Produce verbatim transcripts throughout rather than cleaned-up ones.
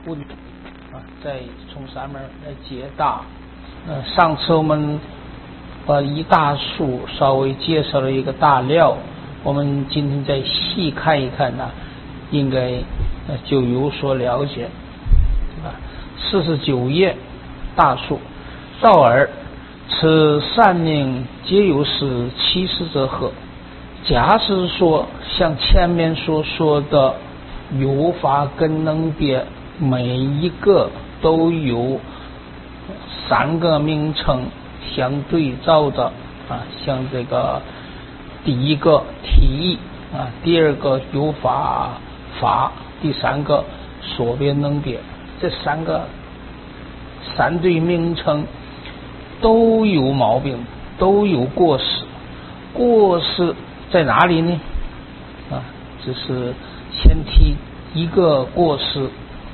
问啊，再从上面来解答。呃，上次我们把一大数稍微介绍了一个大料，我们今天再细看一看呢，应该呃就有所了解。啊，四十九页大数，道尔此三命皆有使七十者何？假使说像前面所说的有法跟能别，每一个都有三个名称相对照的啊，像这个第一个体啊，第二个有法法，第三个所别能别，这三个三对名称都有毛病，都有过失。过失在哪里呢？啊，这是先提一个过失，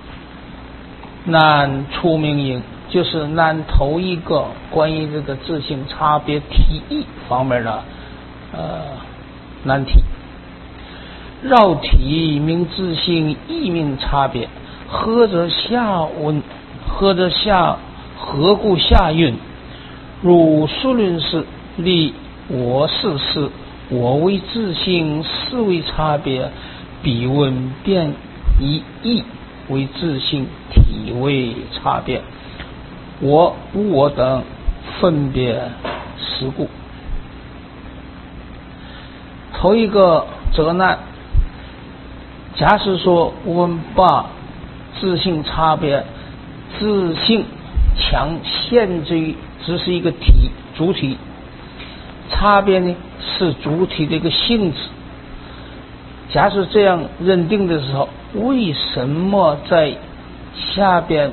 难出名因，就是难头一个关于这个自性差别体义方面的呃难题。绕体名自性义名差别，何者下文？何者下？何故下运？如数论是立我是是，我为自性，是为差别，彼问便以义为自性，体为差别，我无我等分别实故。头一个责难，假使说我们把自性差别，自性强限制于只是一个体主体，差别呢是主体的一个性质。假使这样认定的时候，为什么在下边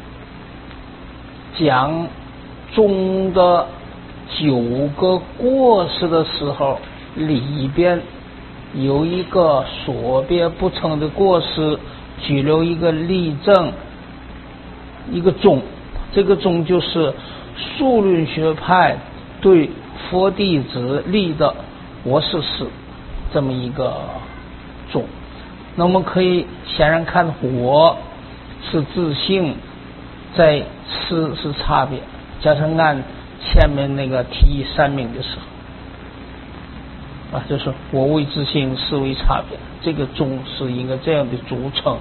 讲中的九个过失的时候，里边有一个所别不称的过失，举了一个例证，一个宗，这个宗就是数论学派对佛弟子立的我是是这么一个宗。那我们可以显然看我是自性，在是是差别，加上按前面那个提三名的时候啊，就是我为自性，是为差别，这个宗是一个这样的组成。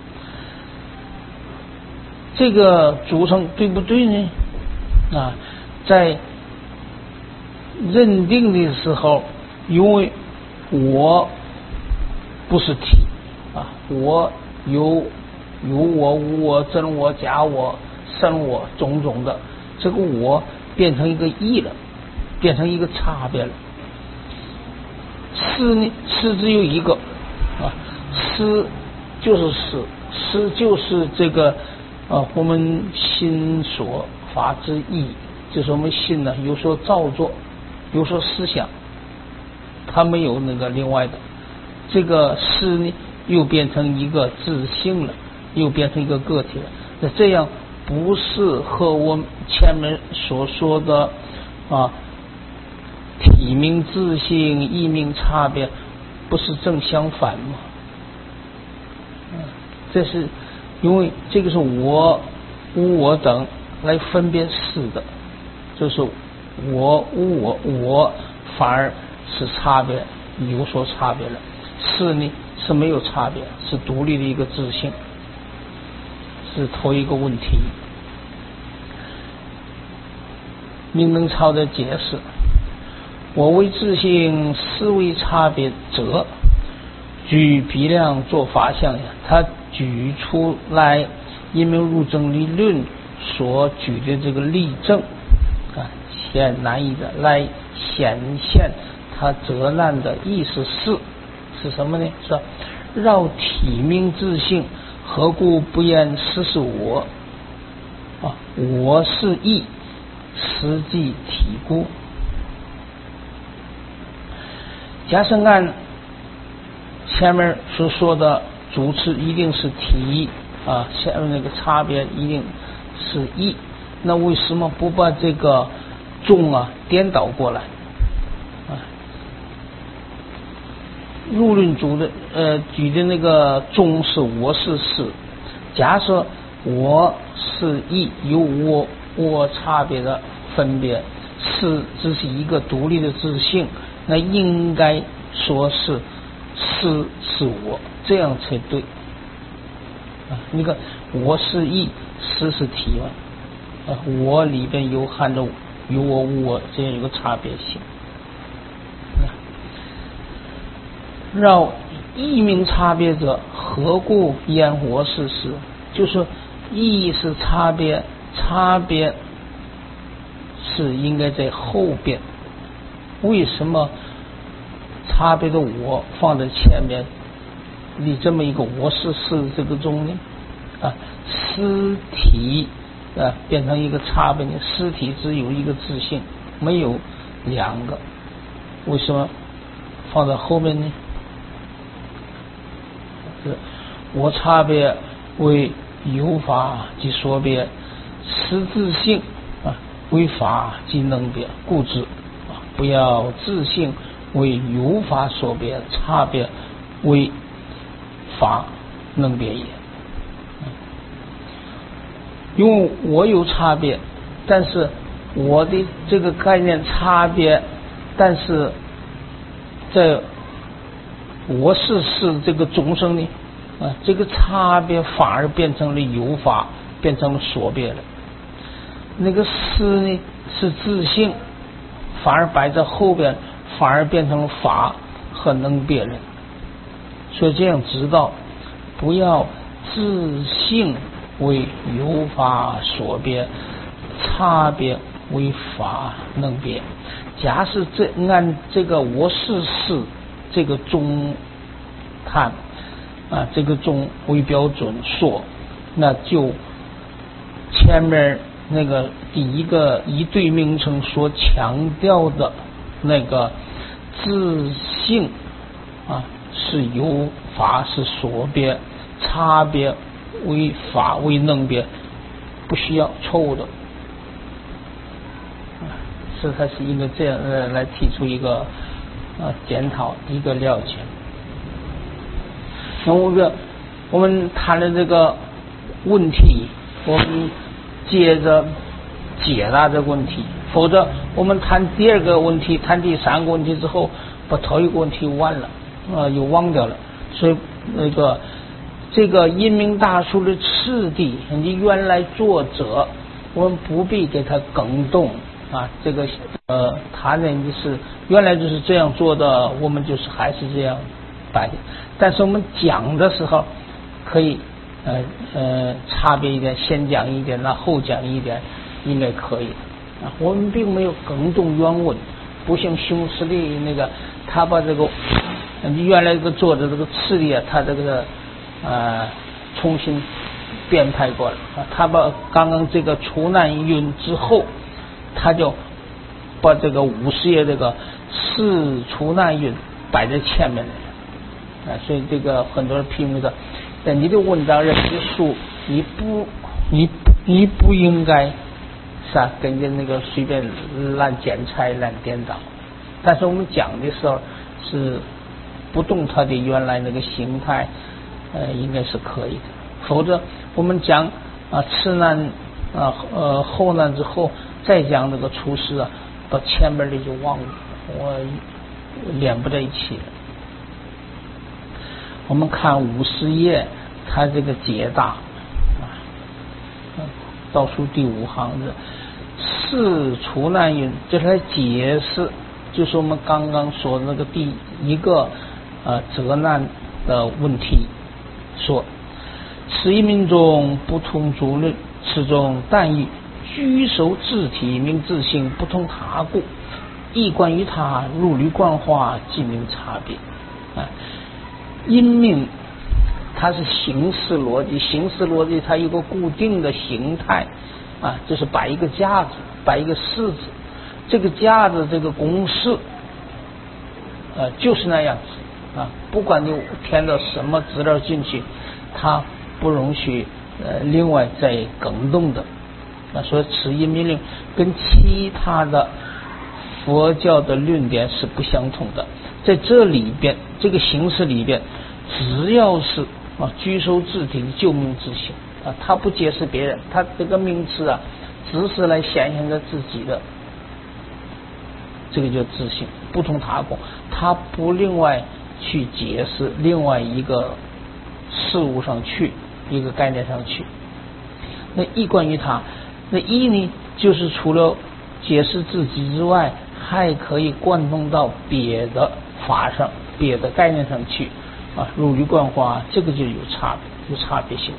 这个组成对不对呢？啊，在认定的时候，因为我不是体啊，我有有我无我真我假我生我种种的，这个我变成一个义了，变成一个差别了。是呢，是只有一个啊，是就是是，是就是这个啊，我们心所法之意，就是我们心呢有所造作，有所思想，它没有那个另外的。这个是呢又变成一个自性了，又变成一个个体了。那这样不是和我们前面所说的啊体名自性义名差别不是正相反吗？嗯，这是因为这个是我无我等来分别是的，就是我无我，我反而是差别，有所差别了。是呢是没有差别，是独立的一个自性，是头一个问题。明能超的解释，我为自性，是为差别者，举比量做法相呀，他举出来因明入证理论所举的这个例证啊，显难易的来显现他责难的意思是是什么呢？是绕体名自性，何故不言实是我啊？我是义，实际体故。假设按前面所说的主词一定是体啊，下面那个差别一定是义，那为什么不把这个宗啊颠倒过来啊？入论主的呃举的那个宗是我是是， 假设我是一有我我差别的分别，是只是一个独立的自性，那应该说是是是我，这样才对啊。你看我是一，是是体嘛，啊，我里边有含着有我无我这样一个差别性。绕异名差别者，何故言我是是？就是异是差别，差别是应该在后边。为什么差别的我放在前面？你这么一个我是是这个中呢？啊，实体啊变成一个差别呢？实体只有一个自性，没有两个，为什么放在后面呢？我差别为有法即所别，实自性啊为法即能别，故知啊不要自性为有法所别，差别为法能别也。因为我有差别，但是我的这个概念差别，但是在我是是这个众生呢啊，这个差别反而变成了有法，变成了所别了。那个是呢是自性，反而摆在后边，反而变成了法和能别了。所以这样知道，不要自性为有法所别，差别为法能别。假使这按这个我是是这个中看啊，这个中为标准说，那就前面那个第一个一对名称所强调的那个自性啊是有法是所别，差别为法为能别，不需要，错误的。是它是应该这样呃来提出一个呃检讨，一个了解。那我们我们谈的这个问题，我们接着解答这个问题，否则我们谈第二个问题，谈第三个问题之后，把头一个问题忘了，呃，又忘掉了。所以那个这个因明大书的次第，你原来作者，我们不必给他更动啊。这个呃，他呢就是原来就是这样做的，我们就是还是这样摆的。但是我们讲的时候，可以呃呃差别一点，先讲一点，那后讲一点，应该可以啊。我们并没有更动原文，不像熊十力那个，他把这个原来这个作者这个次第啊，他这个呃重新编排过了啊。他把刚刚这个除难云之后，他就把这个五十页这个是除难云摆在前面来啊。所以这个很多人批评说，在你的文章、人的书，你不你你不应该是啊，跟着那个随便乱剪裁、乱颠倒。但是我们讲的时候是不动它的原来那个形态，呃，应该是可以的。否则我们讲啊次难啊呃后难之后，再讲那个出世啊，到前面的就忘了，我连不在一起了。我们看五十页，它这个解答啊，倒数第五行的是除难云，这是来解释，就是我们刚刚说的那个第一个呃责难的问题，说此一命中不同诸论，此中但以居守自体名自性不同他故，亦关于他如履贯化即名差别啊。因命它是形式逻辑，形式逻辑它有个固定的形态啊，就是摆一个架子，摆一个式子，这个架子这个公式呃就是那样子啊，不管你填到什么资料进去，它不容许呃另外再更动的啊。所以此一命令跟其他的佛教的论点是不相同的。在这里边，这个形式里边，只要是啊居守自体的救命之性， 啊，它不揭示别人，它这个名词啊，只是来显现着自己的，这个叫自性，不同他共，它不另外去解释另外一个事物上去，一个概念上去。那一关于它，那一呢，就是除了解释自己之外，还可以贯通到别的法上、别的概念上去啊，如理观花，这个就有差别，有差别性。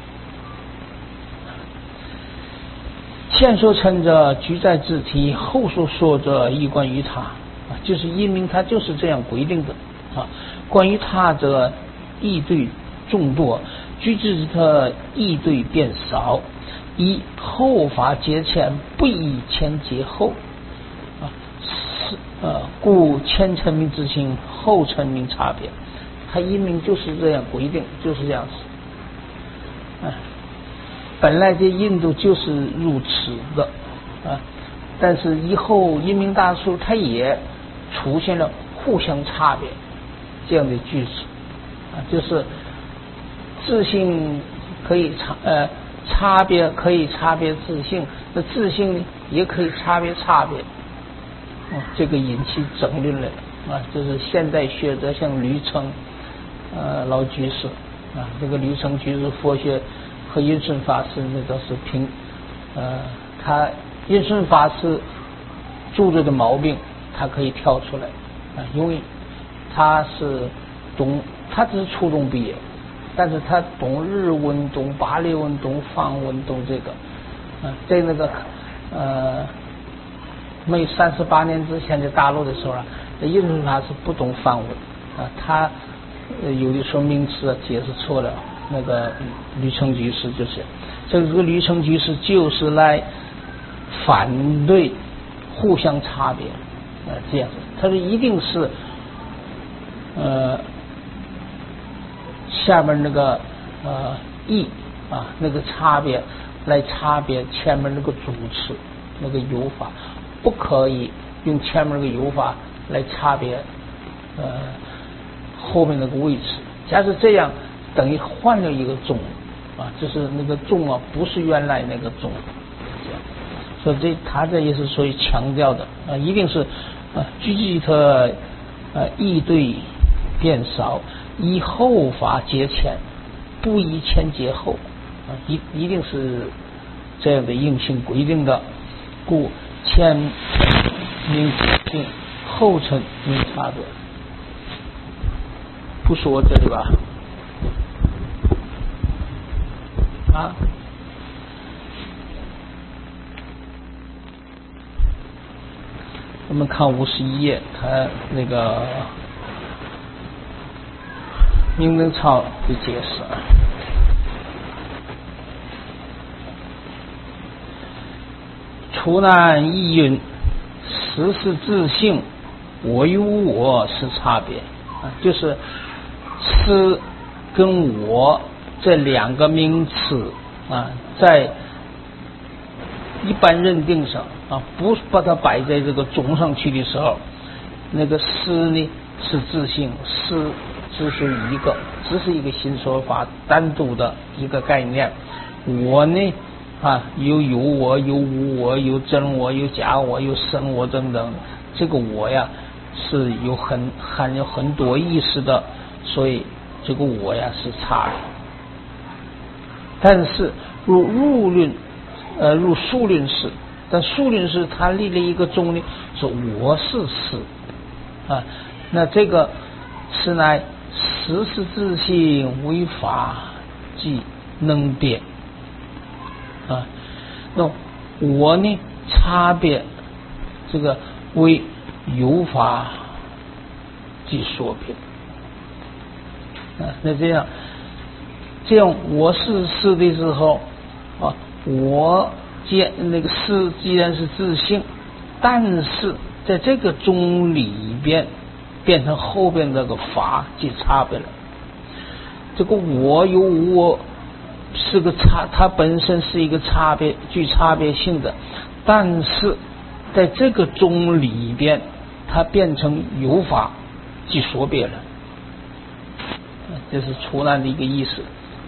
前所称者居在自体，后所说者亦关于他啊，就是因明它就是这样规定的啊。关于他者，异对众多，居之者异对变少。以后法节前，不以前节后啊，是呃，故前成名之性，后成名差别。它因明就是这样规定，就是这样子。啊，本来这印度就是如此的啊，但是以后因明大术它也出现了互相差别这样的句子啊，就是自性可以差呃差别可以差别自性，那自性呢也可以差别差别，啊，这个引起争论了啊，就是现代学者像吕澄呃老居士啊，这个吕澄居士佛学和印顺法师那都是平，呃，他印顺法师住着的毛病，他可以挑出来啊，因为他是懂，他只是初中毕业，但是他懂日文、懂巴利文、懂梵文、懂这个，啊，在那个呃没三十八年之前在大陆的时候啊，印顺法师不懂梵文啊，他呃有的时候名词啊解释错了。那个吕澄居士就是这个吕澄居士就是来反对互相差别呃这样子，他说一定是呃下面那个呃义啊那个差别来差别前面那个主词那个有法，不可以用前面那个有法来差别呃后面那个位置，假设这样等于换了一个宗啊，就是那个宗啊，不是原来那个宗，这样，所以这他这也是属于强调的啊，一定是啊，居居特呃异对变少，以后法节前，不以前节后啊，一一定是这样的硬性规定的，故前名定，后成名差别。不说这里吧。啊，我们看五十一页，他那个明德超的解释。除难意蕴，实是自性，我与无我是差别啊，就是是跟我。这两个名词啊，在一般认定上啊，不把它摆在这个总上去的时候，那个思呢是自性，思只是一个，只是一个新说法，单独的一个概念。我呢啊，有有我，有无我，有真我，有假我，有生我等等。这个我呀是有很含有很多意识的，所以这个我呀是差的。但是入入论，呃，入数论是，但数论是他立了一个宗呢，说我是实啊，那这个是乃实是自性为法即能变啊，那我呢差别这个为有法即说别啊，那这样。这样我是是的时候啊，我既那个是既然是自性，但是在这个宗里边变成后边那个法即差别了。这个我有我是个差，它本身是一个差别具差别性的，但是在这个宗里边它变成有法即说别了，这是除难的一个意思。啊，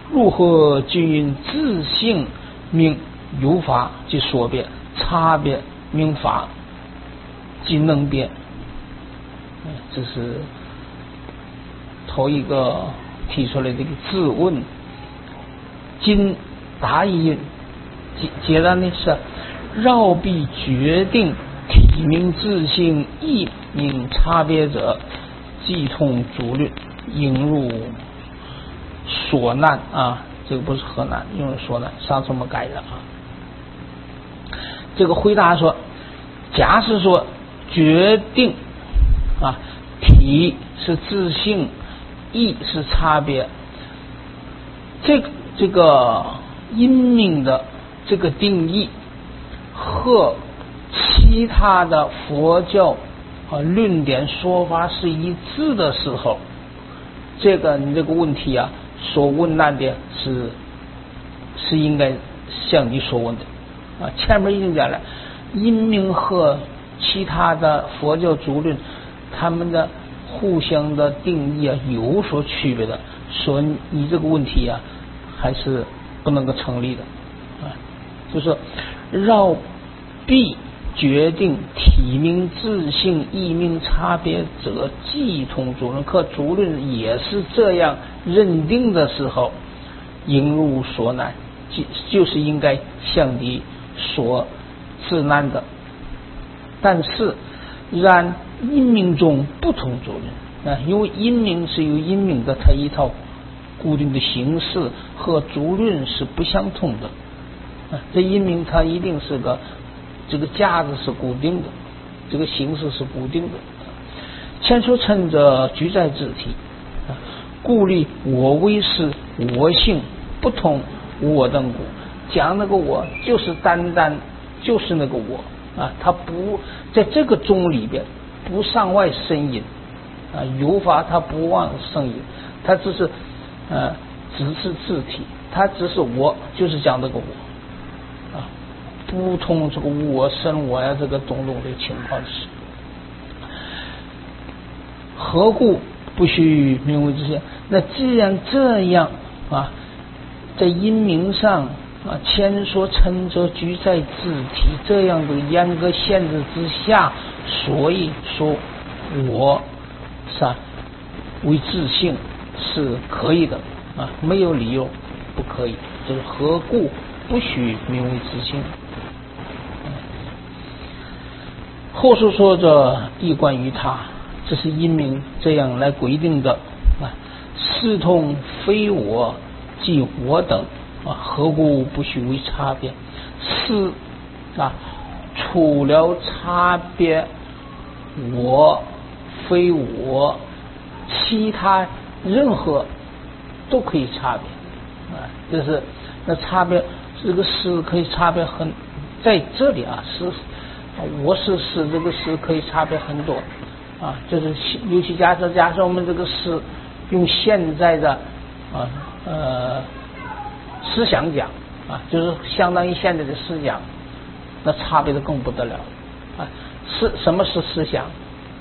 如何均因自性名有法即所别，差别名法即能别。这是头一个提出来这个自问。今答疑云，解答呢是绕必决定体名自性异名差别者，即通主论，应入所难啊，这个不是河南，用了所难，上次我们改的啊。这个回答说，假使说决定啊，体是自性，异是差别，这个这个因名的这个定义和其他的佛教啊论点说法是一致的时候，这个你这个问题啊，所问难的是是应该像你所问的啊。前面已经讲了，因名和其他的佛教主论他们的互相的定义啊有所区别的，所以你这个问题啊还是不能够成立的啊。就是说绕必决定体名自性异名差别者，即通主论，可主论也是这样认定的时候，应入所难，就是应该向你所自难的。但是然因名中不同主论啊，因为因名是有因名的它一套固定的形式，和主论是不相通的啊。这因名它一定是个这个架子是固定的，这个形式是固定的。前所称者俱在自体，故立我为是我性不同我等故。讲那个我就是单单就是那个我啊，它不在这个中里边不上外生隐啊，有法它不妄生隐，它只是呃只是自体，它只是我，就是讲这个我啊，不通这个我生我呀这个种种的情况是。何故不须名为自性？那既然这样啊，在因名上啊，前所称者俱在自体这样的严格限制之下，所以说我是啊为自性是可以的啊，没有理由不可以。就是何故不须名为自性？后述说着亦关于他，这是因名这样来规定的啊。视同非我即我等啊，何故不须为差别？是啊，除了差别我非我，其他任何都可以差别啊。就是那差别这个是可以差别很，在这里啊是我是是这个是可以差别很多啊。就是尤其假设假设我们这个是用现在的啊呃思想讲啊，就是相当于现在的思想，那差别的更不得了啊。是什么是思想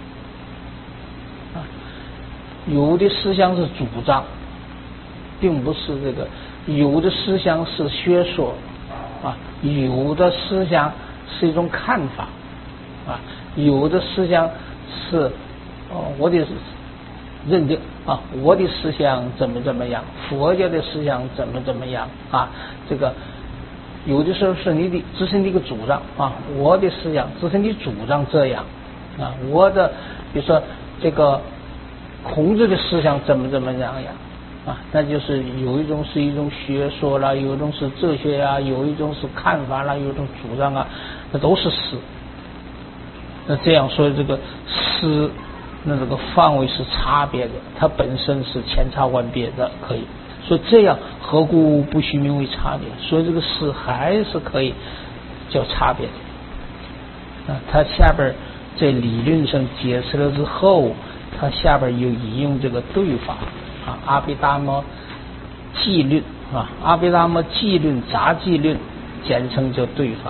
啊？有的思想是主张，并不是这个；有的思想是学说啊，有的思想是一种看法啊，有的思想是哦我的认定啊，我的思想怎么怎么样，佛教的思想怎么怎么样啊。这个有的时候是你的只是你的主张啊，我的思想只是你主张这样啊，我的比如说这个孔子的思想怎么怎么样呀啊，那就是有一种是一种学说啦，有一种是哲学呀，有一种是看法啦，有一种主张啊，那都是诗。那这样说这个诗那这个范围是差别的，它本身是千差万别的，可以。所以这样何故不须名为差别？所以这个诗还是可以叫差别的啊。它下边在理论上解释了之后，它下边又引用这个对法啊，阿毗达摩记论啊，阿毗达摩记论、杂记论，简称叫对法。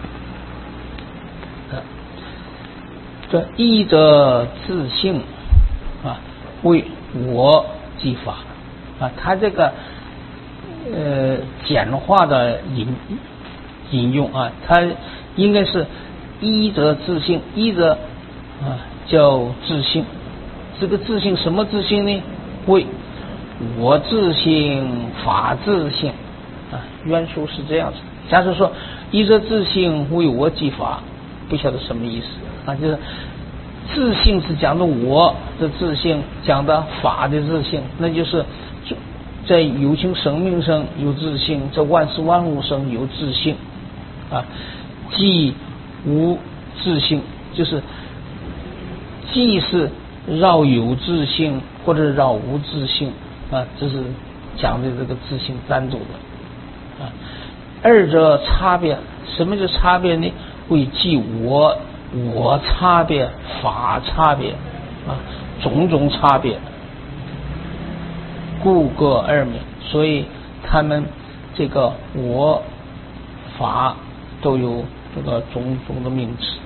这依则自性啊，为我即法啊，他这个呃简化的引引用啊，它应该是一则自性，一则啊叫自性。这个自性什么自性呢？为我自性，法自性啊，原书是这样子。假如说一则自性为我即法，不晓得什么意思啊？就是自性是讲的我的自性，讲的法的自性，那就是在有情生命上有自性，在万事万物上有自性啊。即无自性，就是既是绕有自性或者绕无自性啊，这是讲的这个自性单独的啊。二者差别，什么叫差别呢？为即我我差别，法差别啊，种种差别，故各二名。所以他们这个我法都有这个种种的名词。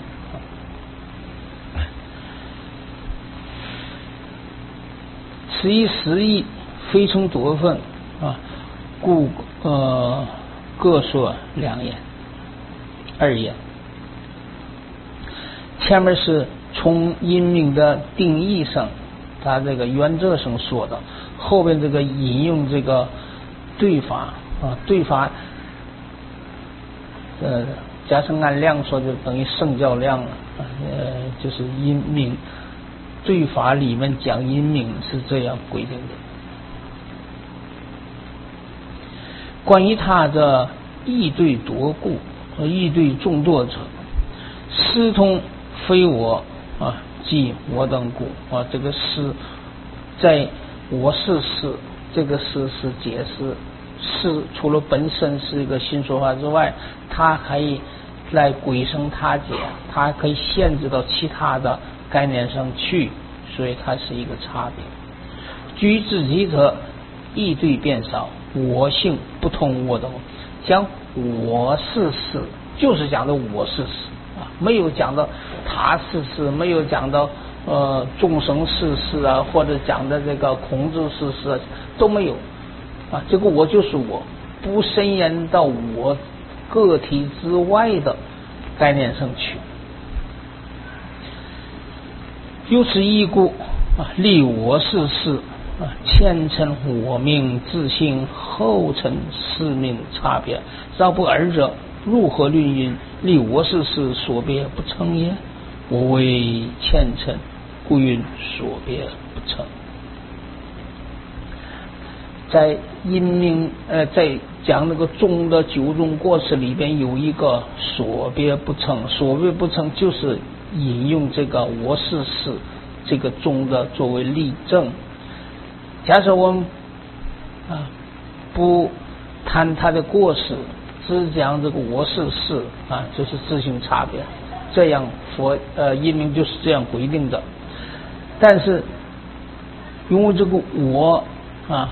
此一实义，非成多分啊，故呃各说两言，二言。前面是从因明的定义上，他这个原则上说的，后边这个引用这个对法啊，对法呃加上按量说，就等于圣教量了，呃就是因明。对法里面讲因明是这样规定的。关于他的异对夺故和异对众多者，师通非我啊，即我等故啊，这个师在我是师，这个师是解释师除了本身是一个新说法之外，它可以来归生他解，它可以限制到其他的概念上去，所以它是一个差别。居自己者，异对变少，我性不同我等，讲我是是，就是讲的我是是啊，没有讲到他是是，没有讲到呃众生是是啊，或者讲的这个孔子是是、啊、都没有啊，这个我就是我，不伸延到我个体之外的概念上去。由此一故啊，立我是是啊，前称我命自性，后称是命差别，若不二者，如何论云立我是是所别不成也？我为前称，故云所别不成。在因命呃，在讲那个中的九种过失里边有一个所别不成，所别不成就是引用这个我是是这个中的作为例证。假设我们啊不谈它的过失，只讲这个我是是啊，就是自性差别，这样佛呃因命就是这样规定的。但是因为这个我啊，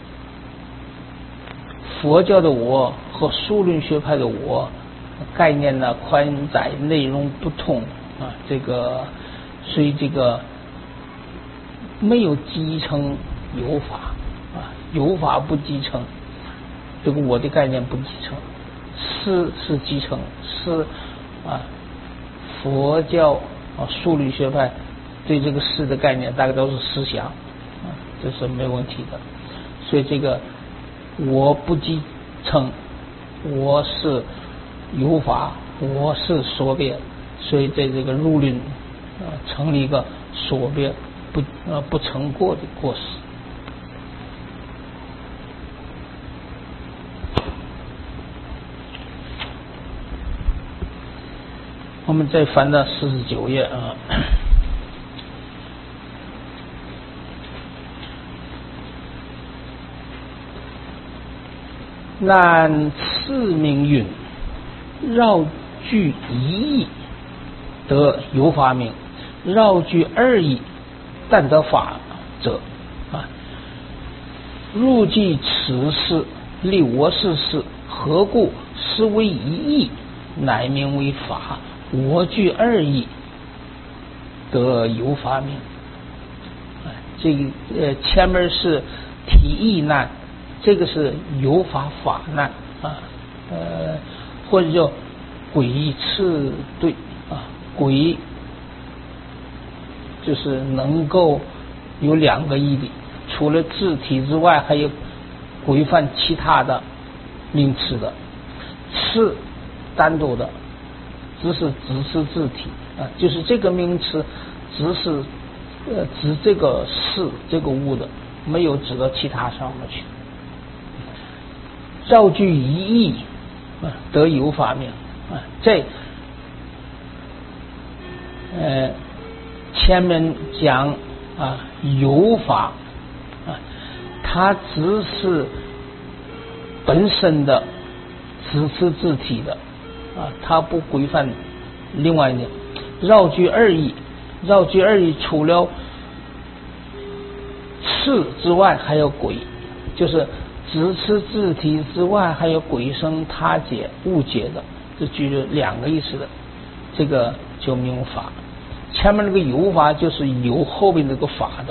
佛教的我和数论学派的我概念呢宽窄内容不同啊，这个所以这个没有继承有法啊，有法不继承，这个我的概念不继承，是是继承，是啊，佛教啊数论学派对这个是的概念大概都是思想啊，这是没问题的。所以这个我不继承，我是有法，我是所别，所以在这个入论啊成立一个所别不呃不成过的过失。我们再翻到四十九页啊。然次名云，绕据一义得有法名，绕据二义但得法者啊。入即此事，立我是是，何故是为一义，乃名为法？我据二义得有法名。这个呃前面是提义难这个是有法法难啊，呃，或者叫诡次对啊，诡就是能够有两个义理，除了字体之外，还有规范其他的名词的。次单独的只是指示字体啊，就是这个名词只是呃指这个事这个物的，没有指到其他上面去。造句一义啊，得有法名啊，这呃前面讲啊有法啊，它只是本身的只是字体的啊，它不规范另外的绕句二义。绕句二义除了次之外还有诡，就是只是字体之外还有鬼生他解误解的，这句是两个意思的，这个就名法。前面那个有法就是有后面那个法的。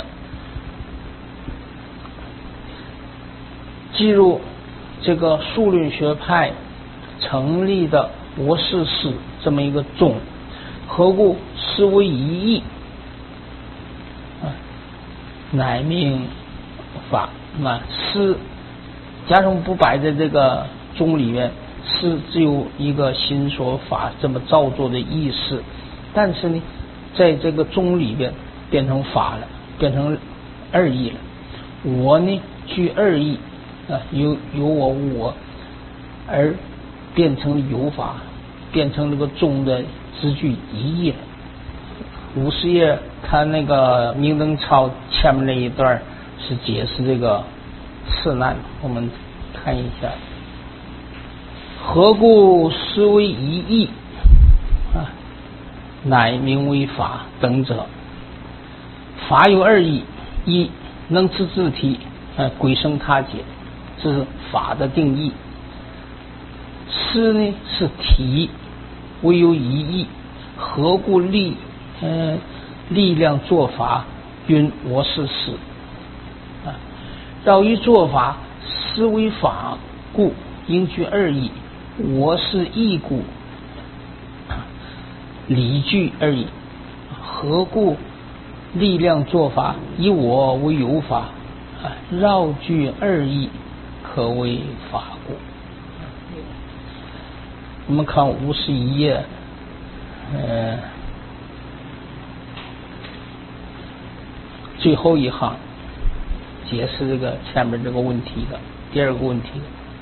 记入这个数论学派成立的我是史这么一个宗，何故是为一义啊？乃名法啊，是假如不摆在这个宗里面，是只有一个心所法这么造作的意思，但是呢，在这个宗里边变成法了，变成二义了。我呢具二义啊，有有我我，而变成有法，变成这个宗的字句一义了。五十页他那个明灯抄前面那一段是解释这个次难，我们看一下。何故是为一义啊？乃名为法等者，法有二义：一能知字体，呃，鬼生他解，这是法的定义。是呢是体，唯有一义。何故力呃力量做法云我是史啊？绕于做法是为法故，应具二义。我是义故，理具而已。何故力量做法以我为有法啊？绕具二义，可为法故。我们看五十一页，呃，最后一行解释这个前面这个问题的第二个问题。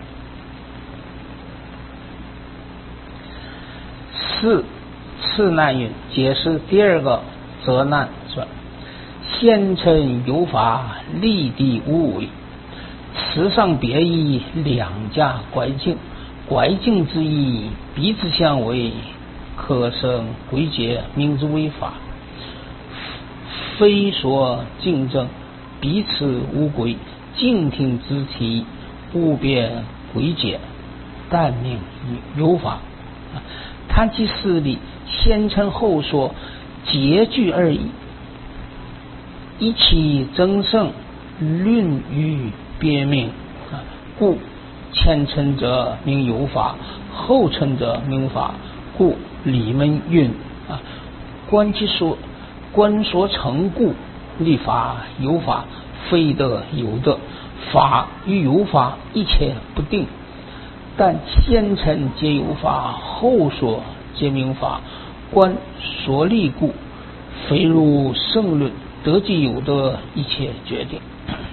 次次难云，解释第二个责难说：现称有法，立地无为，此上别义，两家乖境。乖境之意，彼此相违，可生归结，名之为法。非说竞争，彼此无归，静听之体，不变归结，但名有法。他即事理，先称后说，结句而已。一其争胜，论与别名啊，故前称者名有法，后称者名法。故里门云啊，观其所观所成故，立法有法，非得有得。法与有法一切不定，但先称皆有法，后说皆名法。观所立故，非如圣论得即有得，一切决定。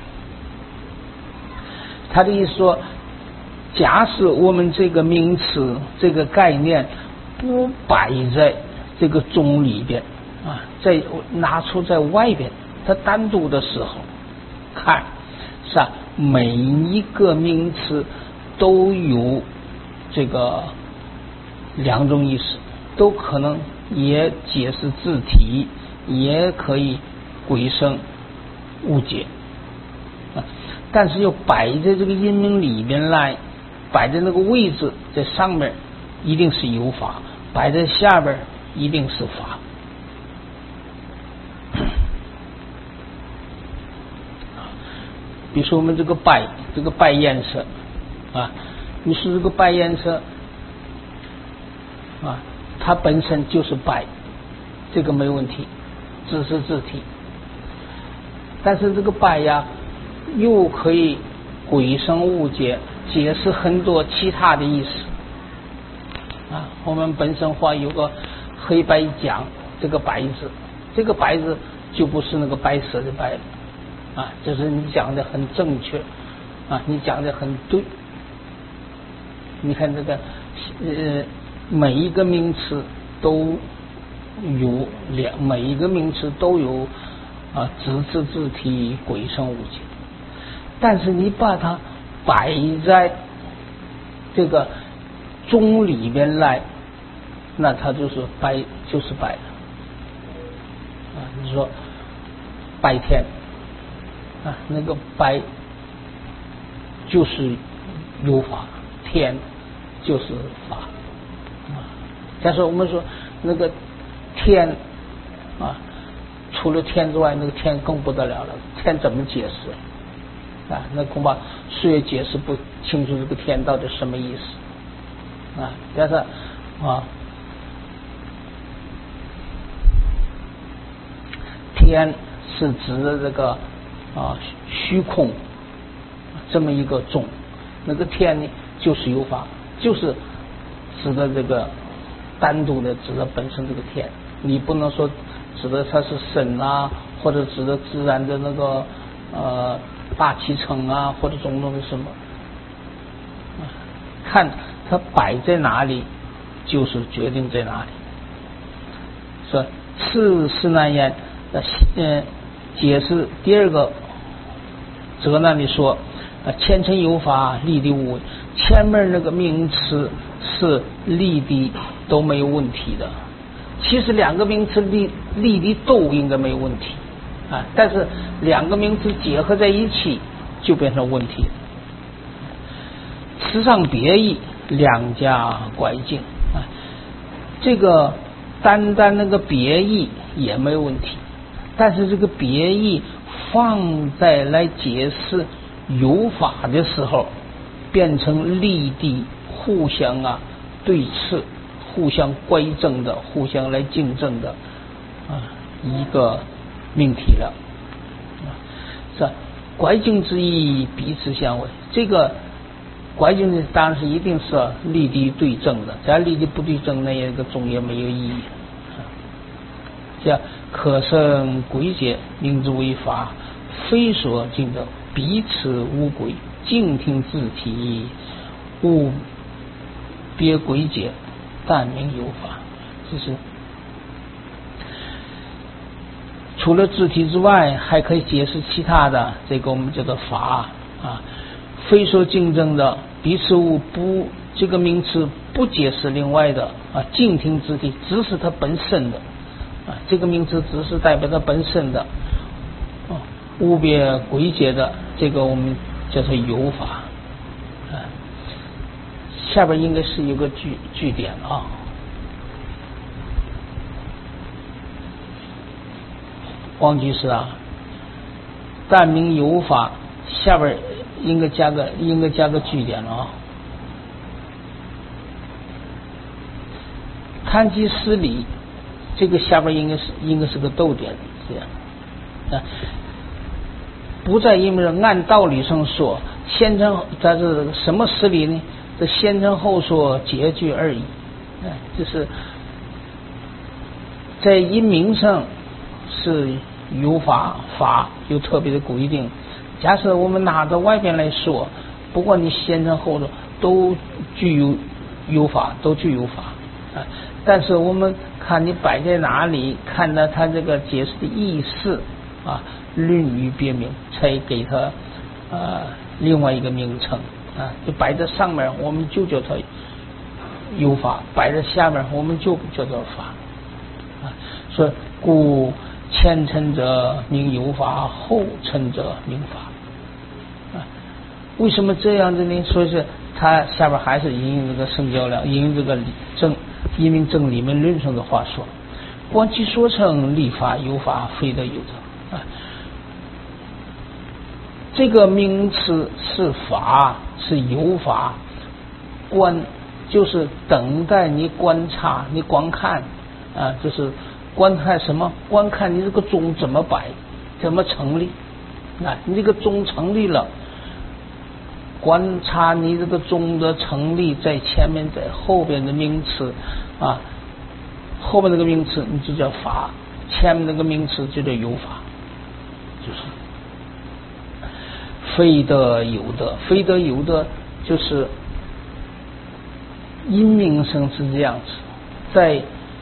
他的意思说，假使我们这个名词这个概念不摆在这个宗里边啊，在拿出在外边，它单独的时候看，是吧？每一个名词都有这个两种意思，都可能也解释字体，也可以归生误解啊。但是要摆在这个音名里边来，摆在那个位置，在上面一定是有法，摆在下边一定是法。 比如说我们这个白，这个白颜色啊，你说这个白颜色啊，它本身就是白，这个没问题，只是字体。但是这个白呀，又可以鬼生物解，解释很多其他的意思啊。我们本身话有个黑白讲这个白字，这个白字就不是那个白色的白了啊，这是你讲的很正确啊，你讲的很对。你看这个呃，每一个名词都有两，每一个名词都有啊，直字字体鬼生物解，但是你把它摆在这个中里边来，那它就是白，就是白了啊。你说白天啊，那个白就是有法，天就是法啊。但是我们说那个天啊，除了天之外，那个天更不得了了。天怎么解释啊？那恐怕谁也解释不清楚这个天到底什么意思啊。但是啊，天是指的这个啊虚空这么一个种，那个天呢就是有法，就是指的这个单独的指的本身这个天，你不能说指的它是神啊，或者指的自然的那个呃大气层啊，或者种种的什么，看它摆在哪里，就是决定在哪里。说次是难言，呃，解释第二个则那里说，呃，前尘有法，立地无为。前面那个名词是立地都没有问题的。其实两个名词立立地都应该没有问题啊，但是两个名词结合在一起就变成问题。词上别义，两家拐径啊，这个单单那个别义也没有问题，但是这个别义放在来解释有法的时候，变成立地互相啊对峙，互相乖正的，互相来竞争的啊一个命题了啊。是拐径之意，彼此相违。这个拐径呢，当然是一定是立地对正的，只要立地不对正，那一个中也没有意义啊。叫可生鬼解，名之为法，非所尽的，彼此无鬼，静听字体，无别鬼解，但名有法。就是除了字体之外，还可以解释其他的，这个我们叫做法啊。非所竞争的，彼此无不这个名词不解释另外的啊，静听字体只是它本身的啊，这个名词只是代表它本身的啊，无别鬼解的，这个我们叫做有法啊。下边应该是有个句句点啊，王居士啊，但名有法，下边应该加个应该加个句点了啊。谈及失礼，这个下边应该是应该是个逗点，这样啊。不在因为按道理上说，先称它是什么失礼呢？这先称后说，结句而已。啊，就是在音名上是有法法有特别的规定。假设我们拿到外边来说，不管你先称后说，都具有有法，都具有法啊。但是我们看你摆在哪里，看到它这个解释的意思啊，论语别名，才给它呃另外一个名称啊。就摆在上面，我们就叫它有法；摆在下面，我们就叫做法啊。所以故前陈者名有法，后陈者名法啊。为什么这样子呢？所以是它下边还是引用这个圣教量，引用这个正因明正理论论上的话说：观其所称，立法有法，非得有者啊。 这个名词是法，是有法，观就是等待你观察，你观看啊，就是观看什么？观看你这个宗怎么摆，怎么成立啊？你这个宗成立了，观察你这个宗的成立，在前面在后边的名词啊，后面那个名词你就叫法，前面那个名词就叫有法，就是非得有的，非得有的就是因名生是这样子，在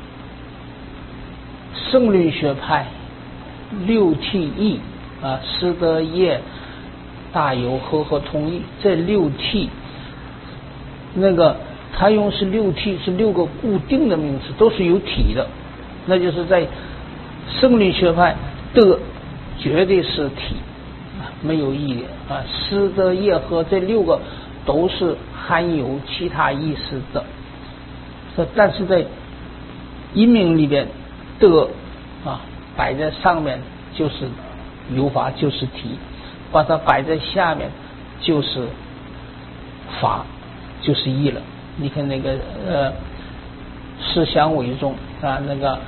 圣律学派六体义啊，师德业大有和合同义，这六体那个他用是六体，是六个固定的名词，都是有体的，那就是在圣律学派的绝对是体，没有义的啊。师德业和这六个都是含有其他意思的，但是在因名里边的啊摆在上面就是有法，就是体，把它摆在下面就是法，就是义了。你看那个呃事相为重啊，那个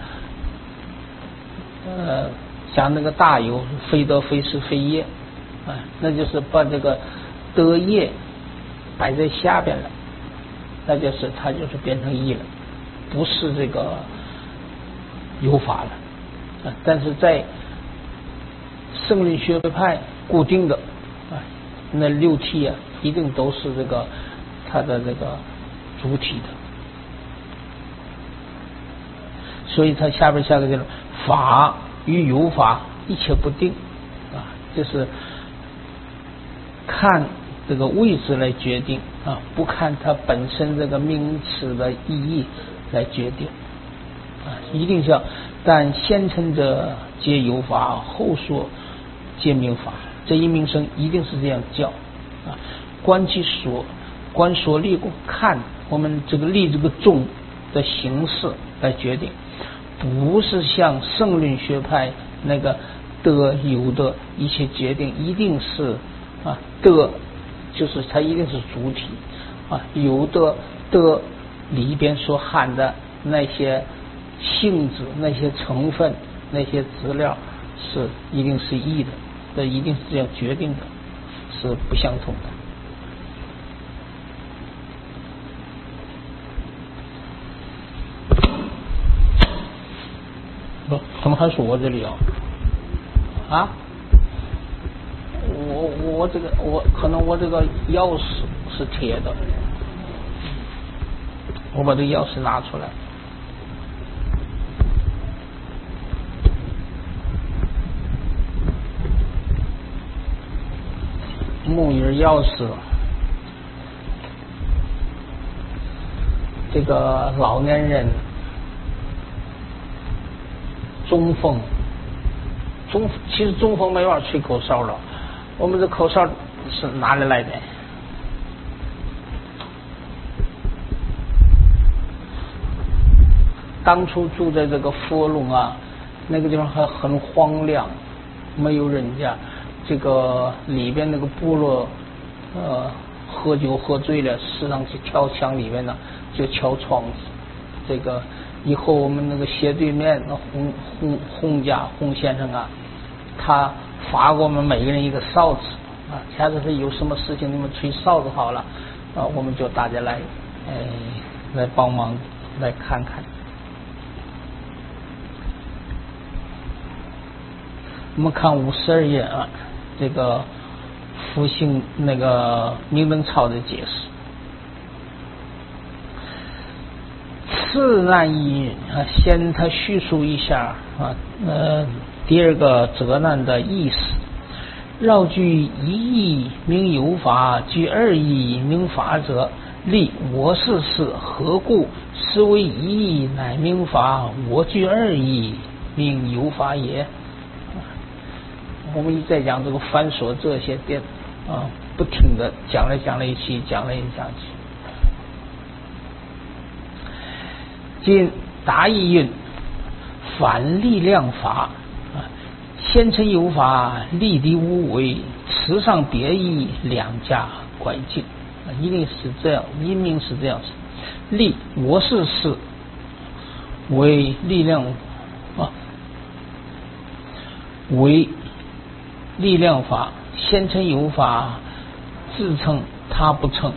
呃像那个大有非德非是非业啊，那就是把这个德业摆在下边了，那就是它就是变成义了，不是这个有法了啊。但是在圣律学派固定的啊，那六体啊，一定都是这个它的这个主体的，所以它下边下个就是法与有法一切不定啊，就是看这个位置来决定啊，不看它本身这个名词的意义来决定啊，一定是要但先陈者皆有法，后说皆名法，这一名声一定是这样叫啊。观其所，观所立故，看我们这个立这个宗的形式来决定，不是像圣律学派那个的有的一切决定，一定是啊的，就是它一定是主体啊，有的的里边所含的那些性质、那些成分、那些资料是一定是异的，这一定是这样决定的，是不相同的。不，怎么还是我这里啊？啊？我我这个我可能我这个钥匙是铁的，我把这个钥匙拿出来。木鱼钥匙，这个老年人中风，中其实中风没法吹口哨了，我们这口哨是哪里来的？当初住在这个佛龙啊，那个地方还很荒凉，没有人家。这个里边那个部落，呃，喝酒喝醉了，时常去跳墙里面呢，就敲窗子。这个以后我们那个斜对面那洪洪洪家洪先生啊，他发过我们每个人一个哨子啊，下次是有什么事情你们吹哨子好了啊，我们就大家来，哎，来帮忙来看看。我们看五十二页啊。这个复兴那个明灯操的解释，次难一啊，先他叙述一下啊，呃，第二个责难的意思。绕据一义名有法，据二义名法者，立我是是何故？是为一义乃名法，我据二义名有法也。我们一再讲这个繁琐这些点啊，不停的讲来讲来一起，讲来讲去。今答意云：反力量法啊，先陈有法，立敌无为， 词上别义，两家拐进，一定是这样，音明是这样子。力我是是为力量啊，为力量法，先称有法，自称他不称，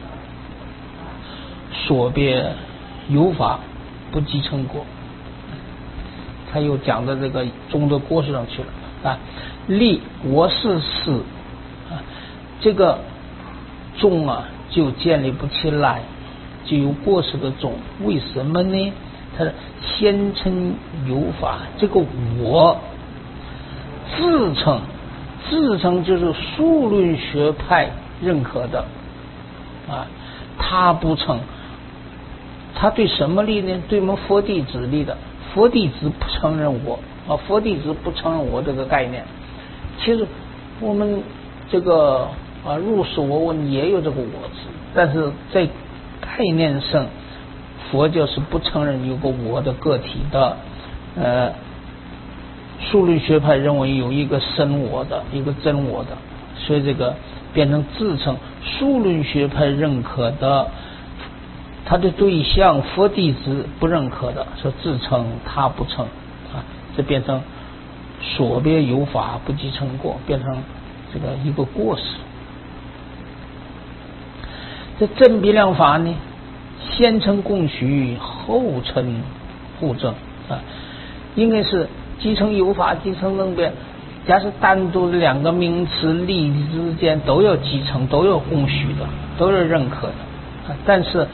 所别有法不即成果。他又讲到这个中的过失上去了啊。力我是是啊，这个中啊就建立不起来，就有过失的中。为什么呢？他先称有法，这个我自称，自称就是数论学派认可的啊，他不称，他对什么立呢？对我们佛弟子立的。佛弟子不承认我啊，佛弟子不承认我这个概念。其实我们这个啊入世我闻也有这个我字，但是在概念上，佛教是不承认有个我的个体的。呃，数论学派认为有一个真我的，一个真我的，所以这个变成自称。数论学派认可的。他的对象佛弟子不认可的，说自称他不称啊，这变成所别有法不即成过，变成这个一个过失。这正比量法呢，先称供许，后称互证啊，应该是即称有法，即称正辩。假使单独的两个名词例之间都要即称，都要供许的，都是认可的啊，但是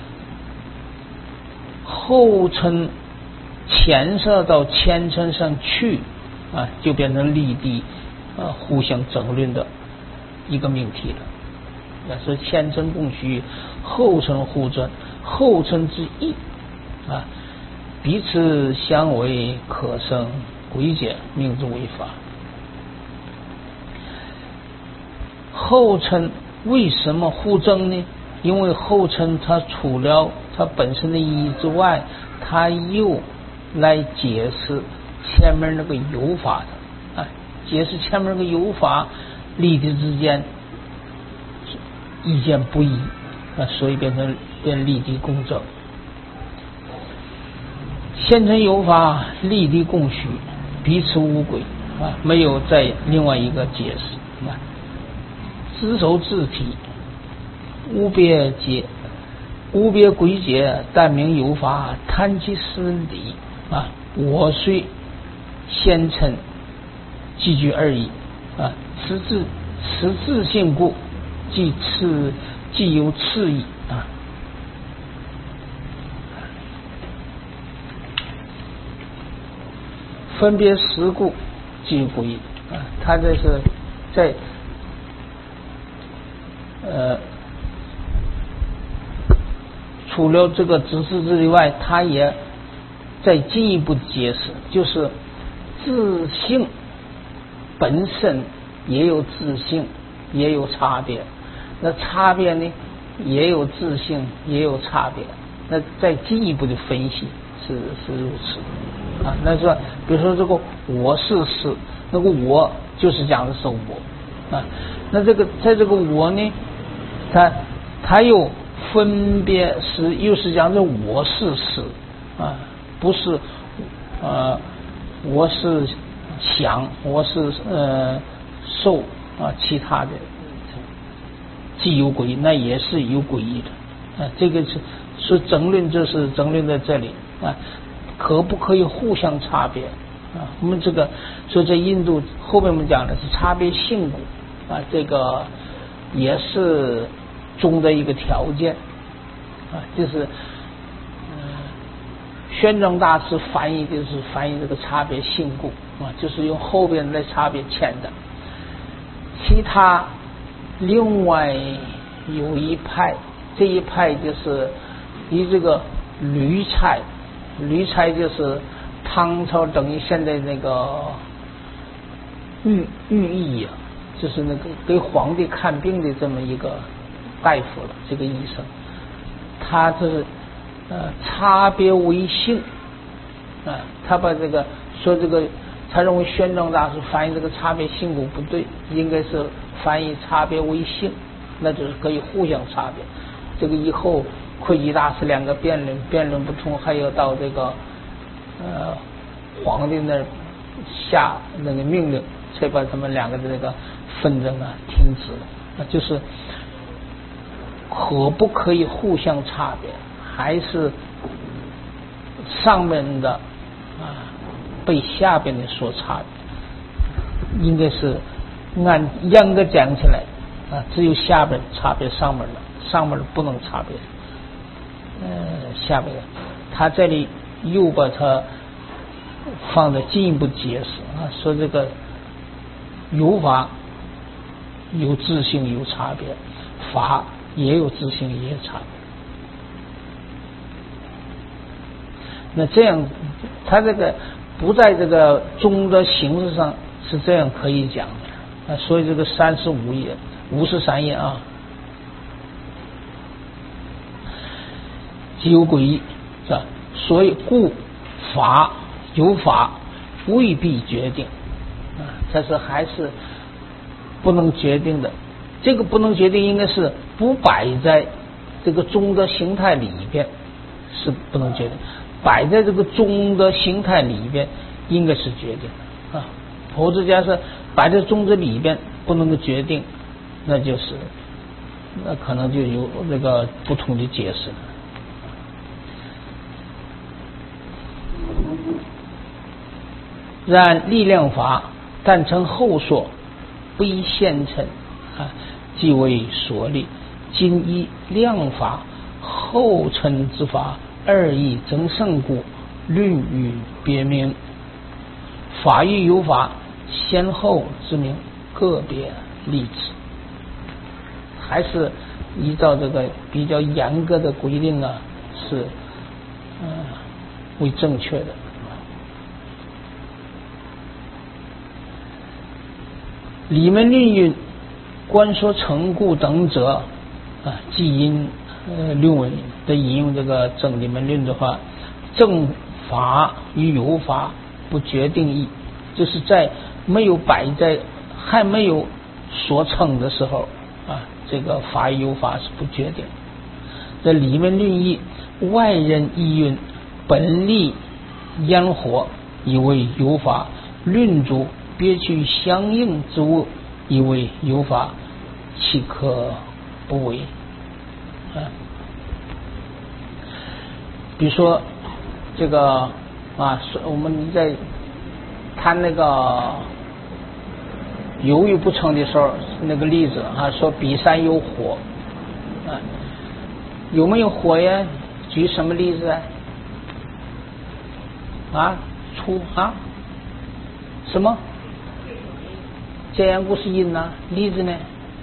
后称牵涉到前称上去啊，就变成立地啊互相争论的一个命题了。那是前称供许，后称互证，后称之意啊，彼此相违，可生归结，名之为法。后称为什么互证呢？因为后称它除了它本身的意义之外，它又来解释前面那个有法的啊，解释前面那个有法立地之间意见不一啊，所以变成变立地共证。先称有法，立地共许，彼此无轨啊，没有再另外一个解释啊。自守自体，无别解，无别归结，但名有法，贪其私理啊。我虽先称，即具而已啊。此自此自性故，即次即有次义啊。分别实故，即归义啊。他这是在呃，除了这个只是之外，他也再进一步解释，就是自性本身也有自性，也有差别。那差别呢，也有自性，也有差别。那再进一步的分析是是如此啊。那说，比如说这个我是是，那个我就是讲的是我啊。那这个在这个我呢？他他又分别是又是讲的我是是啊，不是呃我是想我是呃受啊，其他的既有诡异，那也是有诡异的啊。这个是是争论，这是争论在这里啊，可不可以互相差别啊？我们这个所以在印度后面我们讲的是差别性故啊，这个也是中的一个条件啊，就是嗯，宣正大师翻译就是翻译这个差别性故啊，就是用后边的差别签的。其他另外有一派，这一派就是以这个吕蔡，吕蔡就是唐朝等于现在那个御御医啊，就是那个给皇帝看病的这么一个大夫了，这个医生，他这是呃差别为性啊，他把这个说这个，他认为宣正大师翻译这个差别性故不对，应该是翻译差别为性，那就是可以互相差别。这个以后会稽大师两个辩论，辩论不通，还要到这个呃皇帝那儿下那个命令，才把他们两个的这个纷争啊停止了。那就是可不可以互相差别，还是上面的啊被下边的所差别？应该是按严格讲起来啊，只有下边差别上面的，上面的不能差别呃下边的。他这里又把它放在进一步解释啊，说这个有法有自性有差别，法也有自性也有差别。那这样他这个不在这个宗的形式上是这样可以讲的啊，所以这个三十五页五十三页啊，即有诡异是吧？所以故法有法未必决定啊，这是还是不能决定的。这个不能决定应该是不摆在这个宗的形态里边，是不能决定。摆在这个宗的形态里边应该是决定的啊，否则假设摆在宗的里边不能够决定，那就是那可能就有这个不同的解释了。然力量法但成后说，不依现成啊，即为所立。今依量法后成之法，二义争胜故，论语别名。法与有法先后之名，个别例子。还是依照这个比较严格的规定啊，是嗯、呃、为正确的。里面论云，观说成故等者啊，即因呃论文的引用这个正里面论的话，正法与有法不决定义，就是在没有摆在还没有所称的时候啊，这个法与有法是不决定。这里面论义，外人议云本立烟火，以为有法，论主别去相应之物，以为有法，岂可不为啊？比如说这个啊，我们在谈那个有与不成的时候，那个例子啊，说比山有火啊，有没有火呀？举什么例子啊？啊，出啊什么？这样故是因呢？例子呢？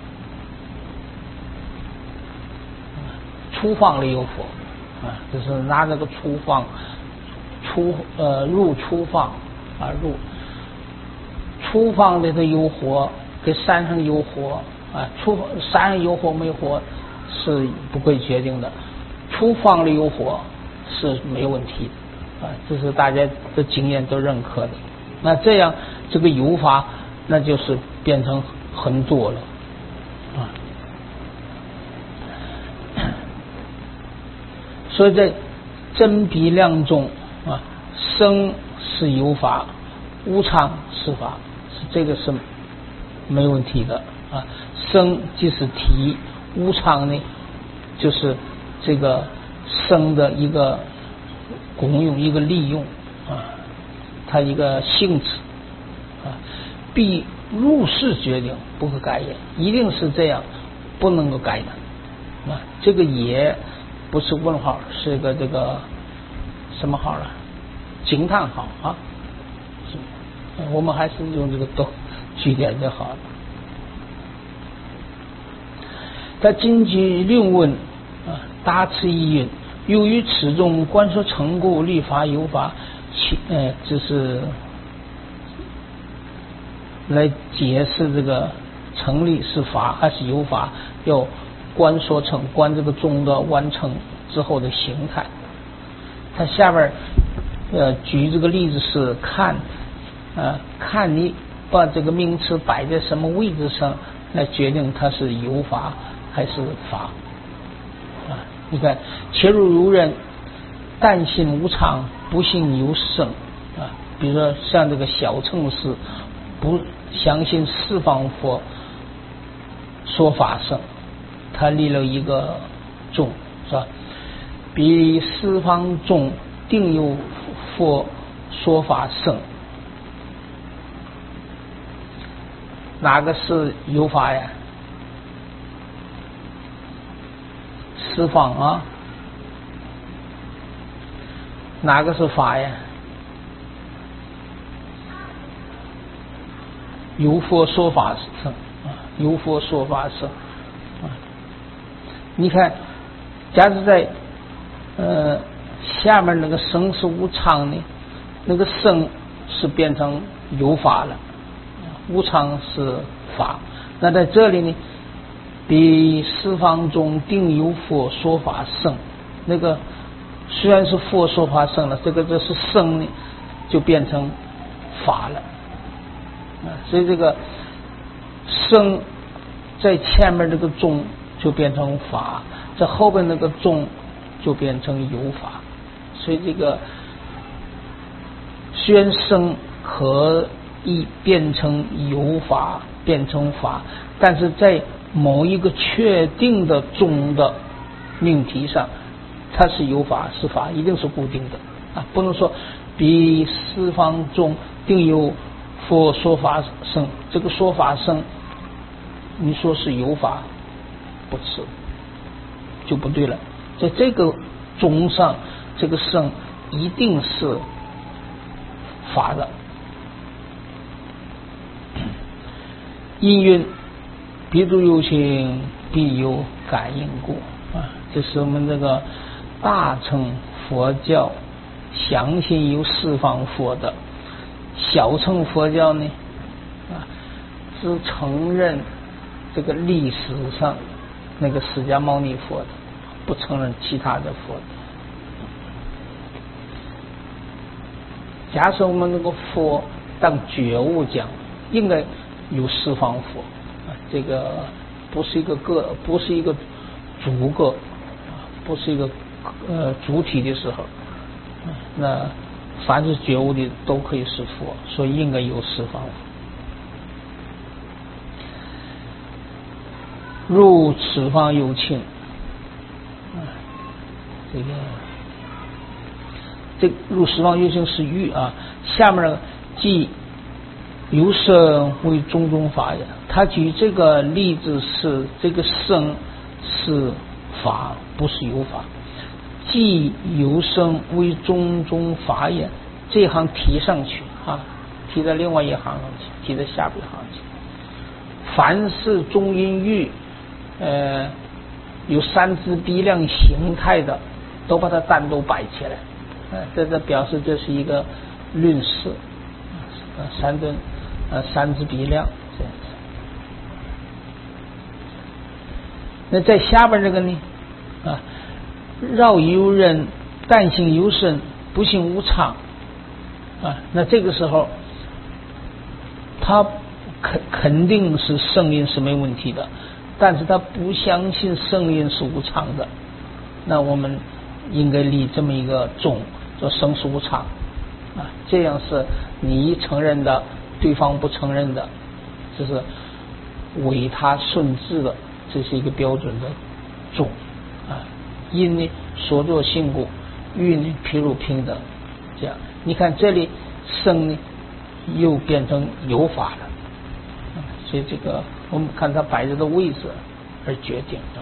厨房里有火啊，就是拿这个厨房厨呃入厨房啊入厨房里头有火，跟山上有火啊，厨山上有火没火是不会决定的，厨房里有火是没有问题的啊，这是大家的经验都认可的。那这样这个有法那就是变成很多了啊。所以在真比量中啊，生是有法，无常是法，是这个是没问题的啊。生即是体，无常呢就是这个生的一个功用，一个利用啊，它一个性质啊，必入世决定，不可改也，一定是这样，不能够改的啊。这个也不是问号，是一个这个什么号了？惊叹号啊！我们还是用这个都句点就好了。在经济论问啊，大词一云，由于此中观说成故立法有法，其呃，这是来解释这个成立是法还是有法，要观说成观这个中的完成之后的形态。它下边呃举这个例子是看呃看你把这个名词摆在什么位置上来决定它是有法还是法啊。你看，切入如人，但信无常，不信有生啊。比如说像这个小乘师，不相信四方佛说法圣，他立了一个众，是吧？彼四方众定有佛说法圣，哪个是有法呀？四方啊，哪个是法呀？有佛说法圣啊，有佛说法圣啊。你看，假如在呃下面那个生是无常呢，那个生是变成有法了，无常是法。那在这里呢，彼四方中定有佛说法圣，那个虽然是佛说法圣了，这个这是生呢，就变成法了。所以这个生在前面这个中就变成法，在后边那个中就变成有法。所以这个虽然生可以变成有法，变成法，但是在某一个确定的中的命题上，它是有法是法，一定是固定的啊，不能说彼四方中定有佛说法圣，这个说法圣你说是有法不是就不对了。在这个中上，这个圣一定是法的。因云彼诸有情，必有感应故啊，这是我们这个大乘佛教相信有四方佛的。小乘佛教呢啊，只承认这个历史上那个释迦牟尼佛的，不承认其他的佛的。假设我们那个佛当觉悟讲，应该有四方佛啊，这个不是一个个，不是一个主个，不是一个呃主体的时候，那凡是觉悟的都可以是佛，所以应该有四方佛。入此方有情，这个这入十方有情是欲啊，下面呢即由生为种种法也。他举这个例子是这个生是法，不是有法。即由生为种种法也，这一行提上去啊，提在另外一行上去，提在下边行去。凡是中阴欲，呃，有三支比量形态的，都把它单独摆起来。呃，这这表示这是一个论事，呃，三顿呃三支比量这样子。那在下边这个呢啊，绕游人，但行有生，不行无常啊。那这个时候，他肯肯定是圣因是没问题的，但是他不相信圣因是无常的。那我们应该立这么一个种，叫生是无常啊，这样是你承认的，对方不承认的，这是为他顺治的，这是一个标准的种啊。因呢所作性故，欲呢譬如平等，这样你看这里生呢又变成有法了，啊，所以这个我们看它摆着的位置而决定啊。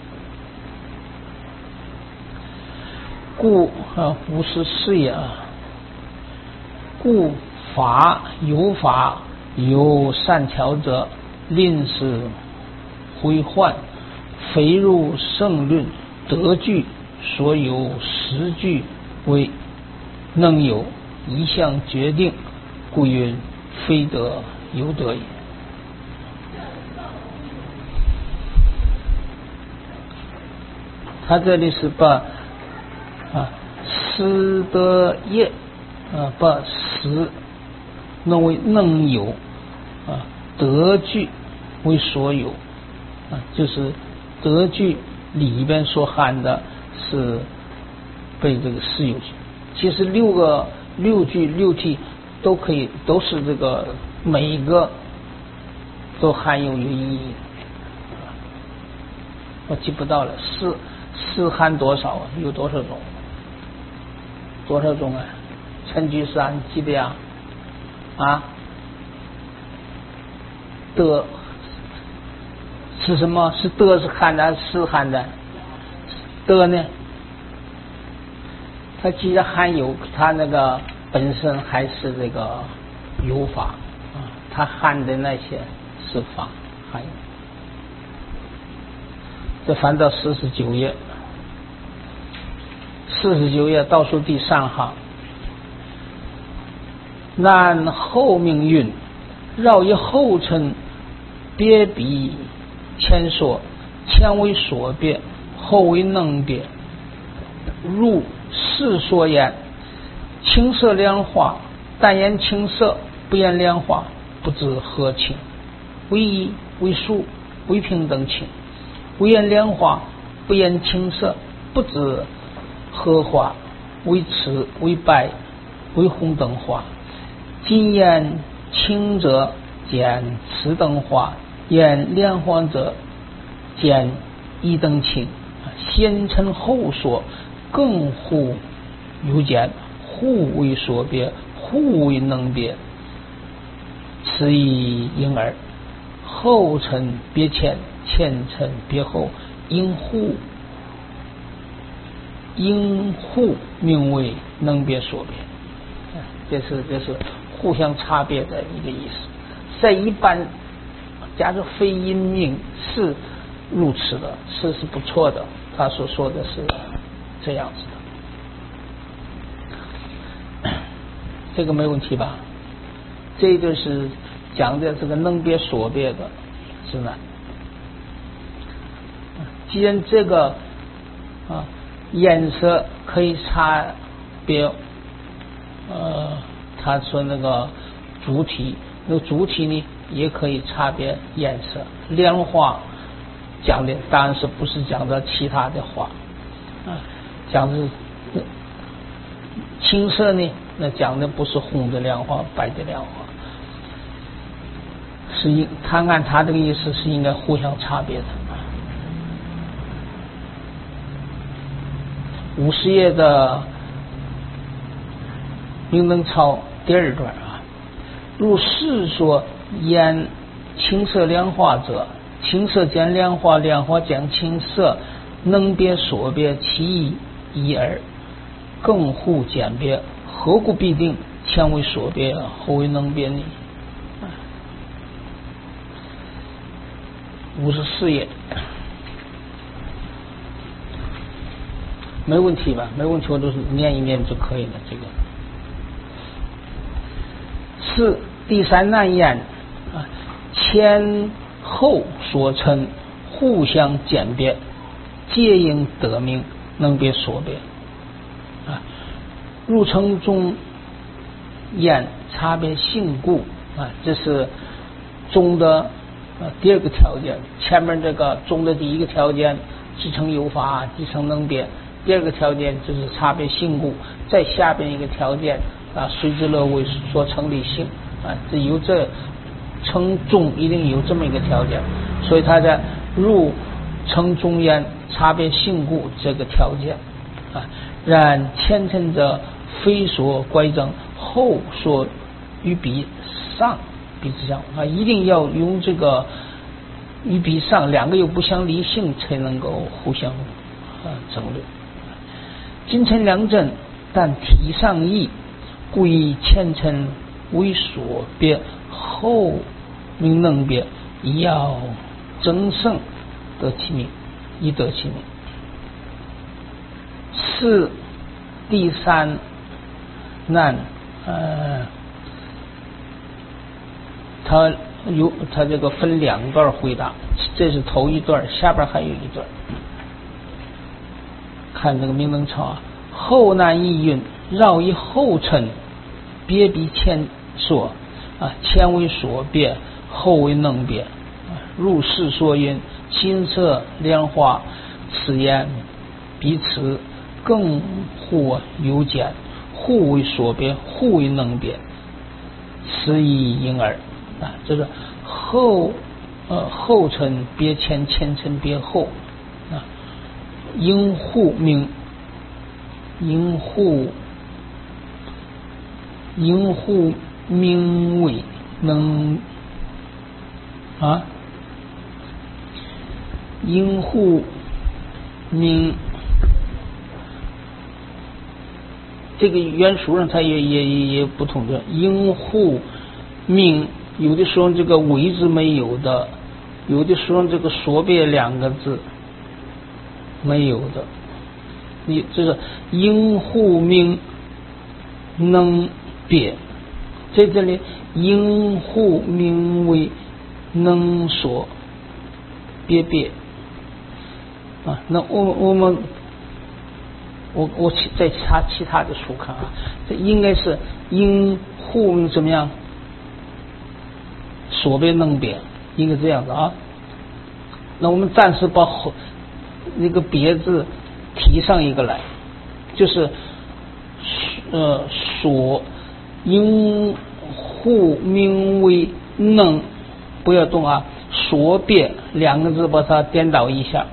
故啊无是是也啊，故法有法有善巧者，令是挥换，非入圣论得具所有实具为能有一项决定，故云非得有得也。他这里是把啊实得业啊把实弄为能有啊得具为所有啊，就是德句里边所含的是被这个私有句。其实六个六句六题都可以，都是这个每一个都含有有意义。我记不到了，四四含多少啊？有多少种？多少种啊？陈居士啊，你记得呀？啊？德是什么？是德是含的还是是含的？德呢？它既然含有，它那个本身还是这个有法啊，它含的那些是法含有。这翻到四十九页，四十九页倒数第三行，南后命运，绕以后尘，别比前所，前为所别，后为能别。如世所言，青色两化，但言青色，不言两化，不知何情？为一为数，为平等情；为言两化，不言青色，不知何化？为赤为白，为红等化。今言青者，见赤等化；言两化者，见一等情。先陈后说，更互有见，互为所别，互为能别，此亦因而后陈别前，前陈别后，因互因互名为能别所别。这是这是互相差别的一个意思。在一般假如非因命是如此的，是是不错的。他所说的是这样子的，这个没问题吧？这就是讲的这个能别所别的是呢。既然这个啊颜色可以差别，呃，他说那个主体，那个主体呢也可以差别颜色。两化讲的当然是不是讲的其他的话啊，讲的青色呢，那讲的不是红的两化，白的两化，是应他按他这个意思是应该互相差别的。五十页的明灯操第二段啊，如世说言青色两化者，青色见两化，两化见青色，能别所别，其意一耳，更互简别，何故必定前为所别，后为能别呢？五十四页，没问题吧？没问题，我都是念一念就可以了。这个是第三难言啊，前后所称互相简别，皆应得名，能别所别啊。入称中言差别性故啊，这是中的啊第二个条件。前面这个中的第一个条件即成有法，即成能别。第二个条件就是差别性故，再下边一个条件啊，随之乐为所成立性啊，这有这称中一定有这么一个条件，所以它在入称中言差别性故这个条件啊。然前陈者非所乖正，后所与彼上彼之相啊，一定要用这个与彼上两个又不相离性才能够互相啊争论。今陈两正，但体上异，故以前陈为所别，后名能别，以要争胜得其名，以得其名。是第三难，呃，他有他这个分两段回答，这是头一段，下边还有一段。看这个明灯操啊，后难意蕴，绕以后尘，别比前所啊，前为所别，后为能别啊。 入世说云：金色莲花，此言彼此更互有简，互为所变，互为能变，此以因耳啊，这个后呃后尘别前，前尘别后啊，应互名，应互应互名为能啊，应互名。这个原书上它也也也也不同的，应互名有的时候这个为字没有的，有的时候这个所别两个字没有的，你这个应互名能别，在这里应互名为能所别别啊，那我我们。我我在其他其他的书看啊，这应该是应互怎么样？所别能别，应该这样子啊。那我们暂时把后那个别字提上一个来，就是呃所应互名为能，不要动啊，所别两个字把它颠倒一下。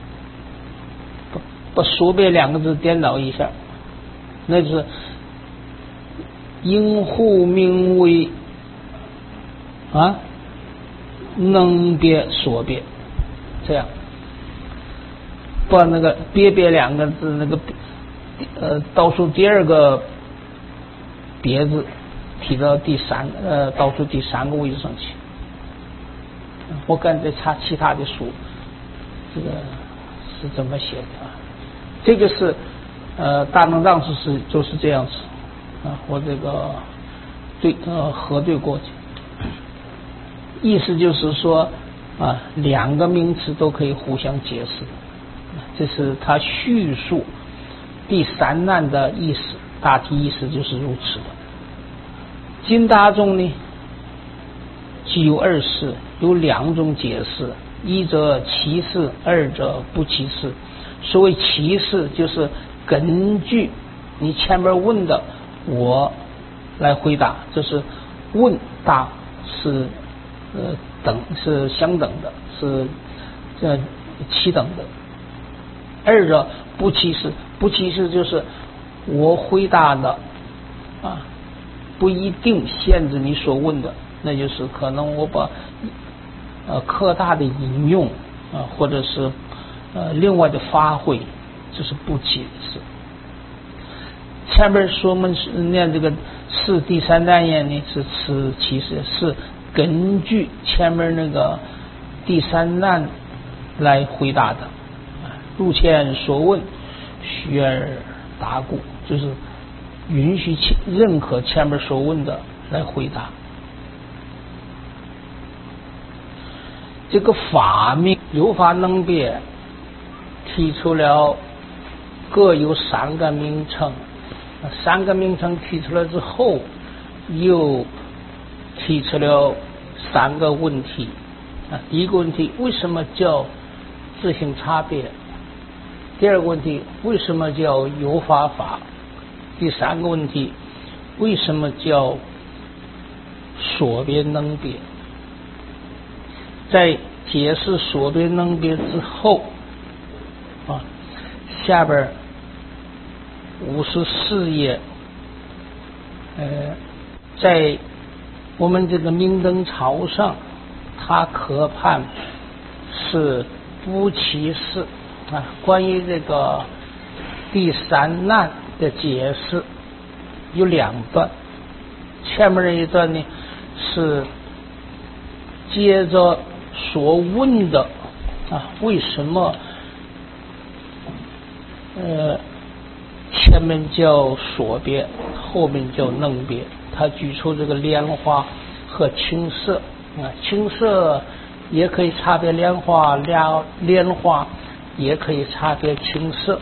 把所别两个字颠倒一下，那就是应互名为啊能别所别，这样把那个别别两个字那个呃倒数第二个别字提到第三呃倒数第三个位置上去。我刚才查其他的书，这个是怎么写的啊？这个是呃大能藏是是就是这样子啊，我这个对呃核对过去，意思就是说啊两个名词都可以互相解释，这是他叙述第三难的意思，大体意思就是如此的。金大中呢既有二事，有两种解释，一则其事，二者不其事。所谓其事，就是根据你前面问的我来回答，这是问答是呃等是相等的，是这齐等的。二者不其事，不其事就是我回答的啊不一定限制你所问的，那就是可能我把呃扩大的引用啊，或者是呃另外的发挥，这是不解释。前面说我们念这个是第三单元呢，是此其实是根据前面那个第三难来回答的。入前所问，须而答故，就是允许认可前面所问的来回答。这个法名有法能别提出了各有三个名称，三个名称提出来之后，又提出了三个问题啊。第一个问题，为什么叫自性差别？第二个问题，为什么叫有法法？第三个问题，为什么叫所别能别？在解释所别能别之后啊，下边五十四页，呃，在我们这个明灯朝上，它可判是不其事啊。关于这个第三难的解释有两段，前面这一段呢是接着所问的啊，为什么呃前面叫所别，后面叫能别？他举出这个莲花和青色啊，青色也可以差别莲花，莲莲花也可以差别青色，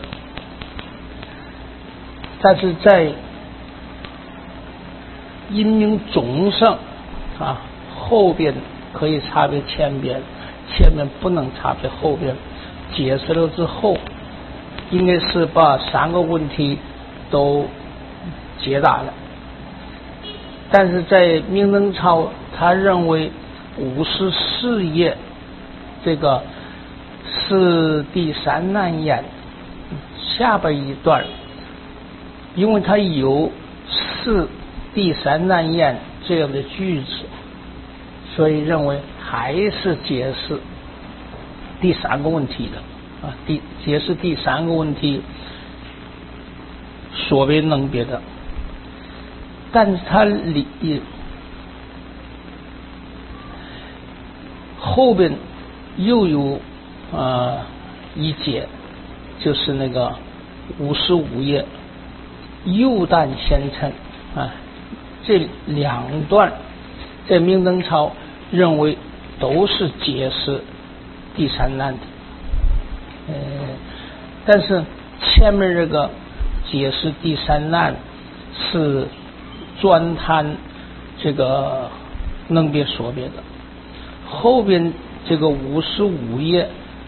但是在因明总上啊，后边可以差别前边， 前面不能差别后边，解释了之后，应该是把三个问题都解答了。但是在明登超，他认为五十四页这个是第三难言下边一段，因为它有是第三难言这样的句子，所以认为还是解释第三个问题的啊，第解释第三个问题所谓能别的，但是它里后边又有呃一节，就是那个五十五页右旦先称啊，这两段在明登超认为都是解释第三难的，呃，但是前面这个解释第三难是专谈这个能别所别的，后边这个五十五页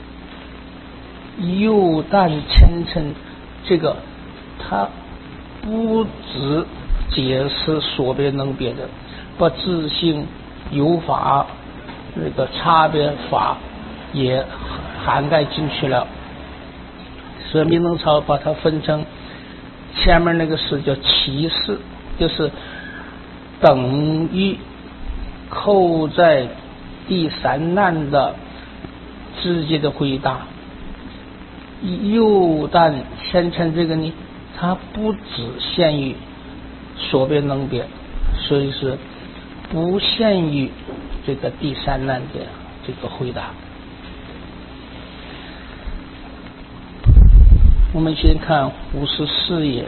右旦前称这个它不只解释所别能别的，把自性有法那个差别法也涵盖进去了，所以明登超把它分成前面那个是叫其事，就是等于扣在第三难的直接的回答。右旦先称这个呢，它不只限于所别能别，所以是不限于这个第三难的这个回答。我们先看五十四页，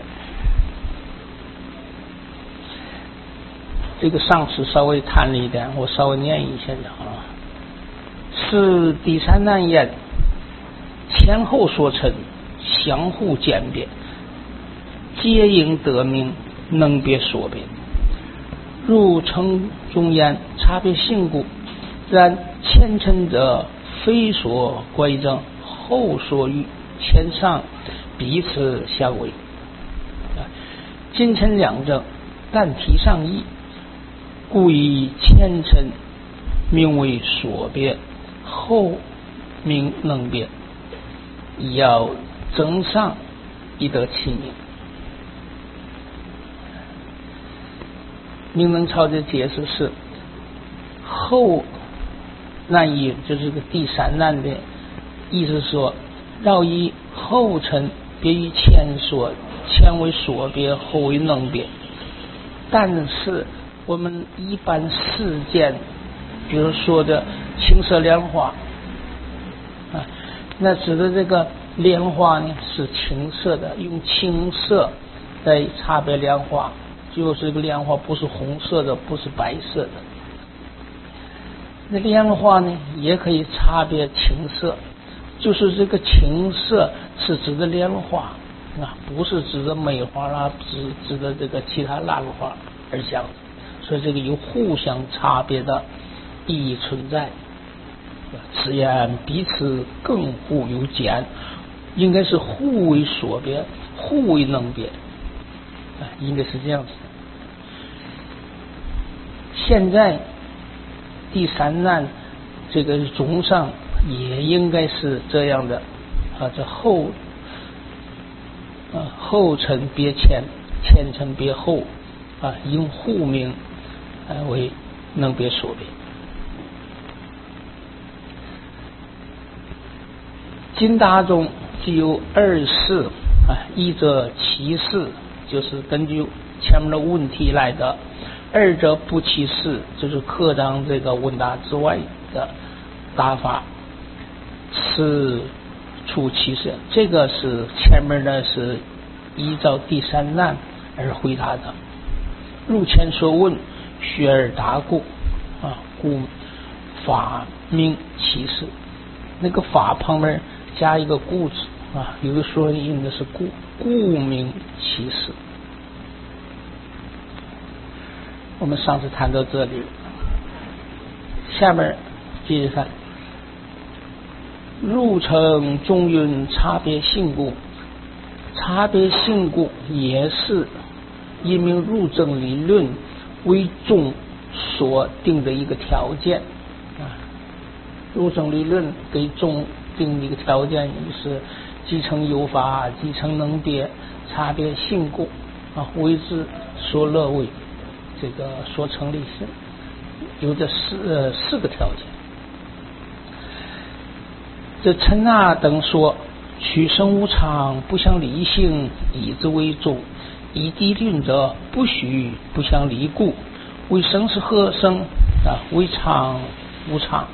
这个上次稍微谈了一点，我稍微念一下就好了。是第三难言，前后所称，相互鉴别，皆应得名，能别所别。入称中言，差别性故，然前称者非所归正，后所欲，前上彼此相违。今称两正，但体上异，故以前称名为所别，后名能别，要增上以得其名。明登超的解释是后难言，就是个第三难的意思，说要以后称别于前说，前为所别，后为能别。但是我们一般事件，比如说的青色莲花啊，那指的这个莲花呢是青色的，用青色来差别莲花，就是这个莲花不是红色的，不是白色的。那莲花呢也可以差别青色，就是这个青色是指的莲花啊，不是指的梅花啦，指指的这个其他兰花而讲，所以这个有互相差别的意义存在。此言彼此更互有见，应该是互为所别，互为能别，应该是这样子的。现在第三难这个中上也应该是这样的啊，这后啊后称别前，前称别后啊，因互名啊为能别所别。经答中既有二事啊，一则其事，就是根据前面的问题来的；二者不其事，就是课堂这个问答之外的答法，是出其事。这个是前面的是依照第三难而回答的。入前所问，学而答故啊，故法名其事。那个法旁边加一个故字啊，有的说用的是故，故名其事。我们上次谈到这里，下面接着看入成中运差别性故，差别性故也是一名入证理论为中所定的一个条件啊。入证理论给中定的一个条件是继承有法，继承能别，差别性故啊，为之所乐为，这个所成立是有这四呃四个条件。这陈那等说，取生无常，不相离性，以之为重。以地论者，不许不相离故。为生是何生啊？为常无常，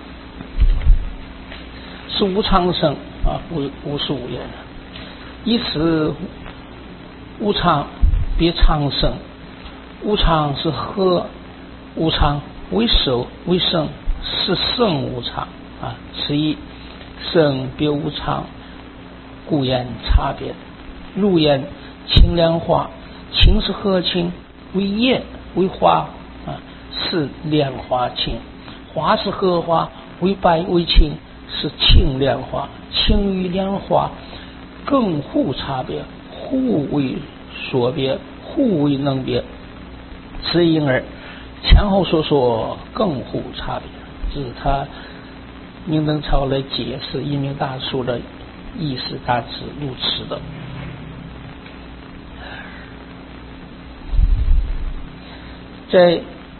是无常生啊，无无是无言。以此无常别常生，无常是何无常？为守为生是生无常啊。此一生别无常，故言差别。入言清凉花，清是何清？为叶为花啊，是莲花清。花是何花？为白为青，是清莲花。清与莲花更互差别，互为所别，互为能别。此因而前后所说更互差别，这是他明登超来解释一名大书的意思，大致如此的。在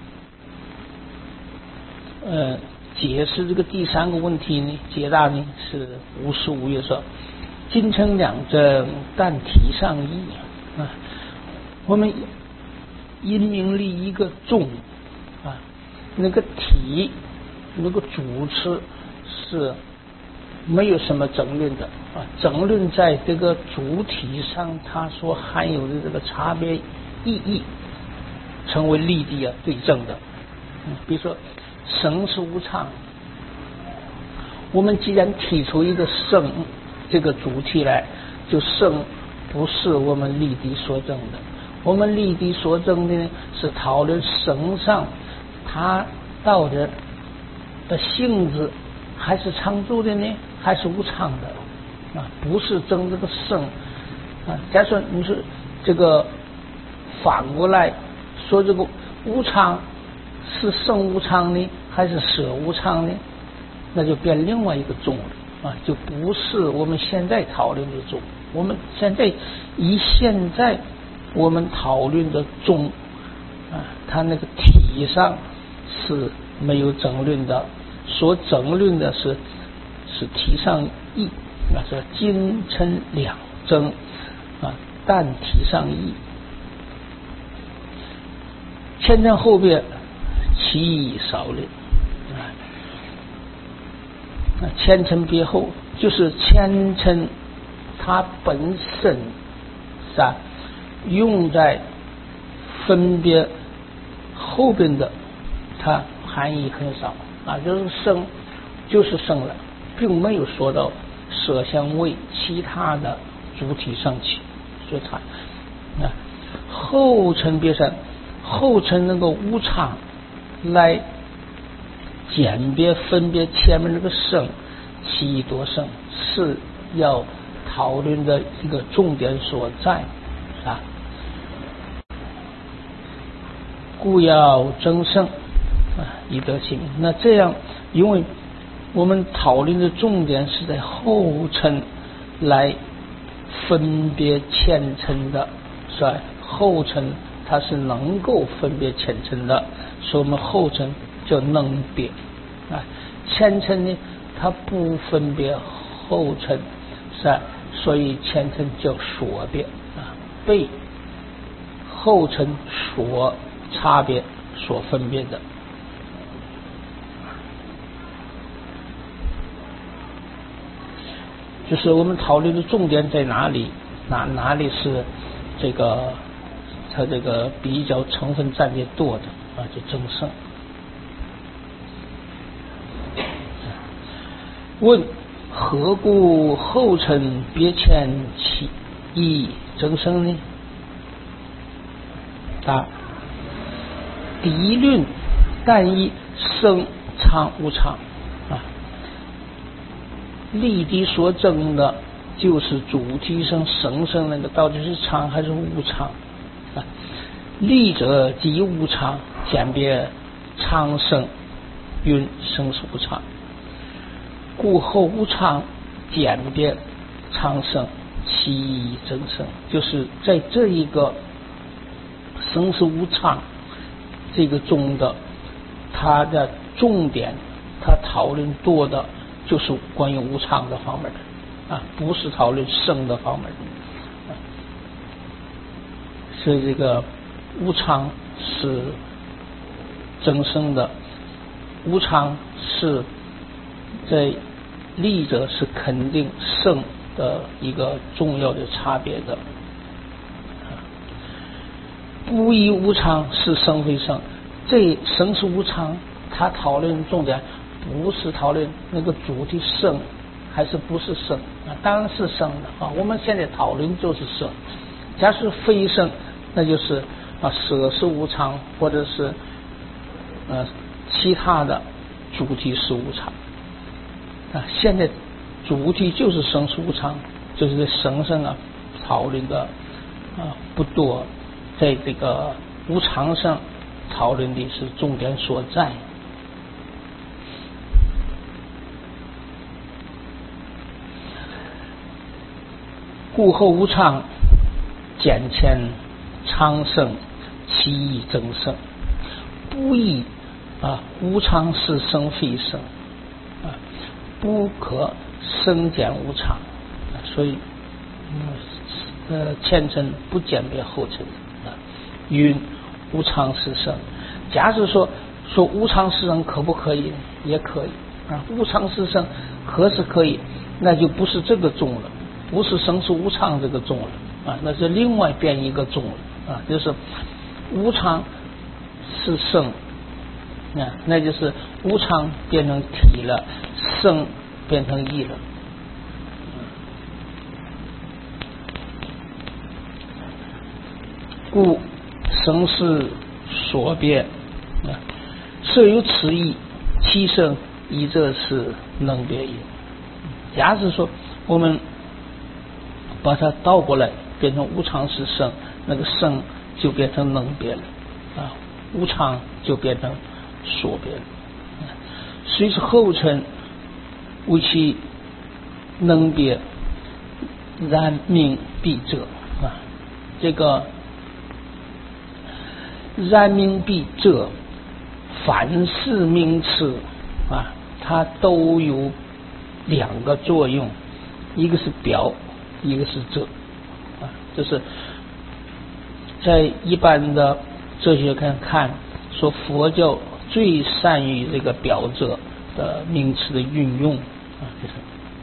呃解释这个第三个问题呢，解答呢是无实无月说，今成两证，但体上异啊。我们因明立一个重啊，那个体那个主持是没有什么争论的啊，争论在这个主体上它所含有的这个差别意义，成为立地啊对证的。嗯，比如说生是无常，我们既然提出一个生这个主体来，就生不是我们立地所证的。我们立地所证的呢，是讨论生上它到底的性质还是常住的呢，还是无常的啊？不是争这个生啊。假如说你是这个反过来说，这个无常是生无常呢，还是舍无常呢？那就变另外一个重了啊，就不是我们现在讨论的重。我们现在以现在我们讨论的重啊，它那个体上是没有争论的，所争论的是是体上异啊，说今成两争啊，但体上异。前称后别，其意少略啊。前称别后，就是前称它本身是吧，用在分别后边的，它含义很少啊，就是生就是生了，并没有说到舍相位其他的主体上去，所以它啊后称别善，后称那个无常来鉴别分别前面这个生其意多生，是要讨论的一个重点所在啊。故要争胜啊，以得其名。那这样，因为我们讨论的重点是在后称来分别前称的，是吧？后称它是能够分别前称的，所以我们后称叫能别啊。前称呢，它不分别后称，是吧？所以前称叫所别啊，被后称所差别所分别的。就是我们讨论的重点在哪里？哪哪里是这个它这个比较成分占的多的啊？就争胜。问何故后称别前其意争胜呢？答：第一论但以生常无常啊， 立地所争的就是主体生生生那个到底是常还是无常啊？立者即无常，简别常生，云生是无常。故后无常简别常生，其意增生，就是在这一个生死无常这个中的，它的重点，它讨论多的就是关于无常的方面的啊，不是讨论生的方面的。啊、所以这个无常是增生的，无常是在立者是肯定生的一个重要的差别的。不以无常是生非生，这生是无常，它讨论重点不是讨论那个主体生还是不是生啊，当然是生的啊。我们现在讨论就是生，假使非生，那就是啊舍是无常，或者是呃其他的主体是无常啊。现在主体就是生是无常，就是在生生啊讨论的啊不多。在这个无常上讨论的是重点所在。故后无常简迁常生，其意增生。不以啊无常是生非生啊，不可生减无常，啊、所以嗯呃前尘不鉴别后尘。云无常是生，假使说说无常是生可不可以？也可以啊。无常是生可是可以，那就不是这个宗了，不是生是无常这个宗了啊，那是另外变一个宗了啊，就是无常是生啊，那就是无常变成体了，生变成意了。故生是所别，设有此意，其生以这是能别也。假使说我们把它倒过来，变成无常是生，那个生就变成能别了啊，无常就变成所别了。虽是后尘为其能别，然名必者啊，这个。然名必者，凡是名词啊，它都有两个作用，一个是表，一个是遮啊。这是在一般的哲学看看，说佛教最善于这个表遮的名词的运用啊，就是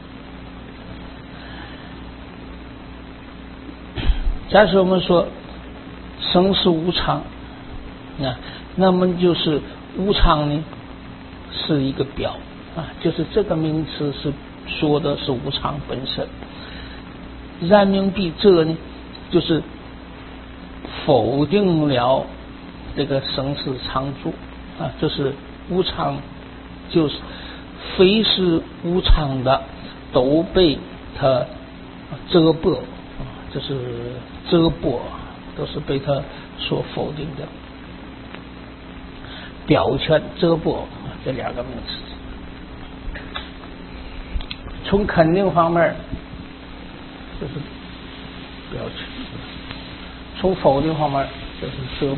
假设我们说生是无常。啊，那么就是无常呢，是一个表啊，就是这个名词是说的是无常本身。然名必遮呢，就是否定了这个生死常住啊，就是无常，就是非是无常的都被它遮蔽啊，这是遮蔽，都是被它所否定的。表圈遮蔽这两个名词，从肯定方面就是表圈，从否定方面就是遮蔽。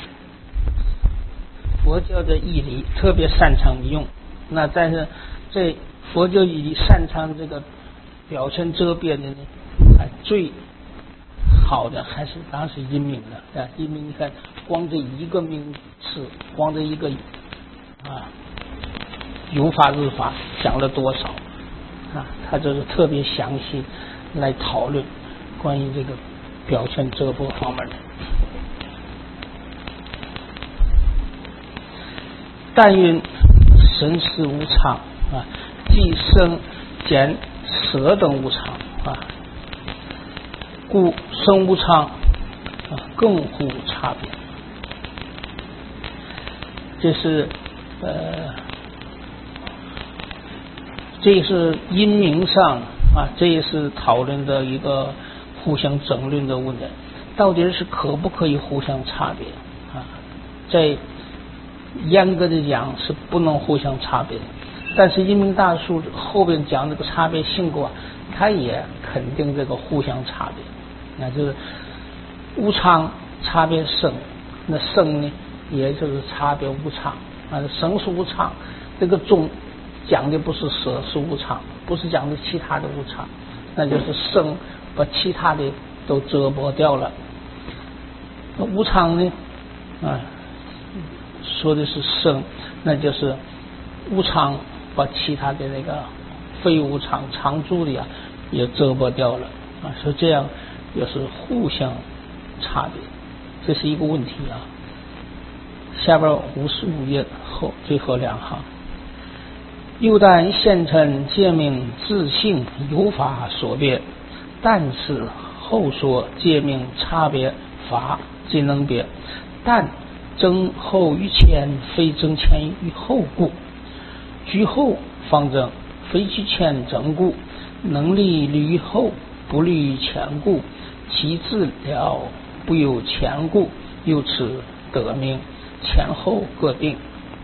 佛教的义理特别擅长用，那但是在佛教义理擅长这个表圈遮蔽的呢，还最好的还是当时阴明的啊，阴明你看光这一个名词，光这一个啊有法日法讲了多少啊，他就是特别详细来讨论关于这个表圈遮蔽方面的。但云生死无常啊，即生减舍等无常啊，故生无常啊，更互差别。这是呃这也是音名上啊，这也是讨论的一个互相争论的问题，到底是可不可以互相差别啊？在严格的讲是不能互相差别的，但是音名大数后边讲这个差别性过，它也肯定这个互相差别，那就是无常差别生，那生呢也就是差别无常啊，生是无常，这个中讲的不是舍是无常，不是讲的其他的无常，那就是生把其他的都遮蔽掉了。那无常呢啊，说的是生，那就是无常把其他的那个非无常常住的呀也遮蔽掉了啊，所以这样也是互相差别，这是一个问题啊。下边五十五页后最后两行，又但现成界名自性有法所别，但是后说界名差别法皆能别，但争后于前，非争前于后故，居后方争，非居前争故，能力立于后，不立于前故，其自了不由前故，由此得名前后各定。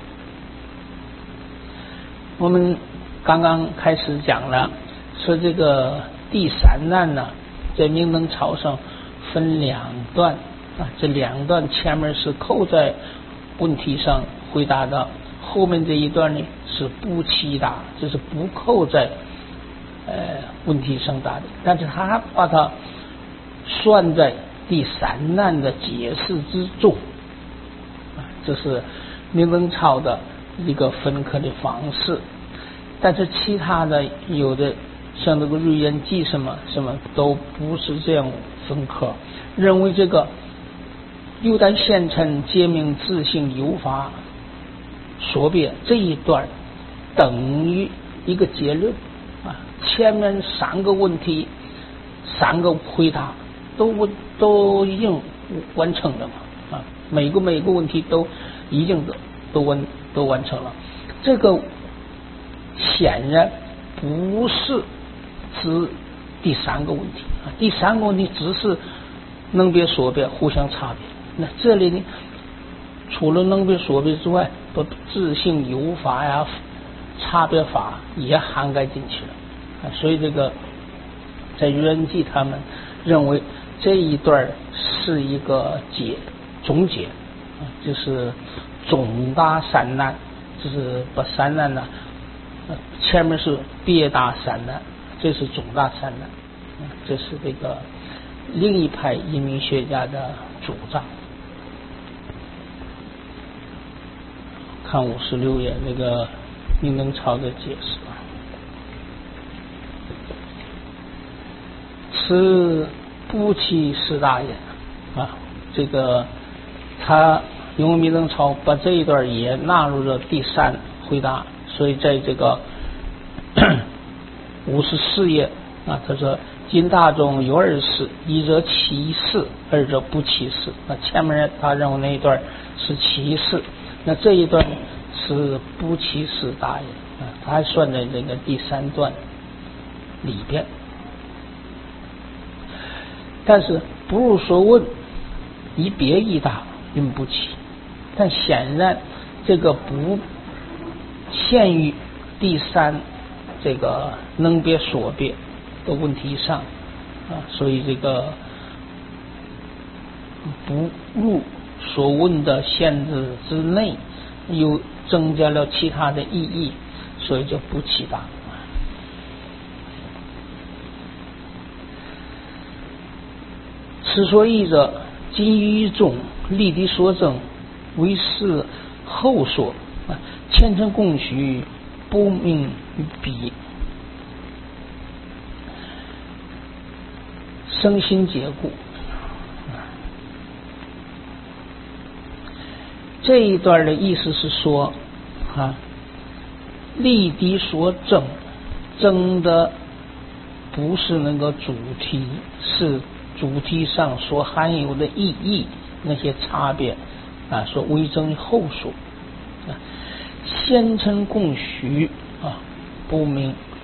我们刚刚开始讲了，说这个第三难呢，在明灯朝上分两段啊，这两段前面是扣在问题上回答的，后面这一段呢是不齐答，就是不扣在呃问题上答的，但是他把它算在第三难的解释之中啊，这是明灯朝的一个分科的方式。但是其他的有的像这个瑞言记什么什么都不是这样分科，认为这个又但现成界名自性有法所别这一段等于一个结论啊，前面三个问题三个回答都都已经完成了嘛啊，每个每个问题都已经都都完都完成了，这个显然不是指第三个问题啊，第三个问题只是能别所别互相差别，那这里呢除了能别所别之外，把自性有法呀差别法也涵盖进去了啊，所以这个在愚人记他们认为这一段是一个结总结啊，就是总大三难，就是把三难呢前面是别大三难，这是总大三难，这是这个另一派音名学家的主张。看五十六页那个明灯朝的解释，此不期四大也啊，这个他因为明灯朝把这一段也纳入了第三回答，所以在这个五十四页啊，他说今大众有二事，一则其事，二则不其事。那前面他认为那一段是其事，那这一段是不其事大也啊，他还算在这个第三段里边。但是不如说问以别一大云不齐，但显然这个不限于第三这个能别所别的问题上啊，所以这个不入所问的限制之内，又增加了其他的意义，所以就不齐答。此所以者，今于中立敌所争，为是后说啊，前程供许不明于彼，生心结故。这一段的意思是说啊，立敌所争，争的不是那个主题，是主题上所含有的意义，那些差别啊，说为争后说啊，先称供许啊，不明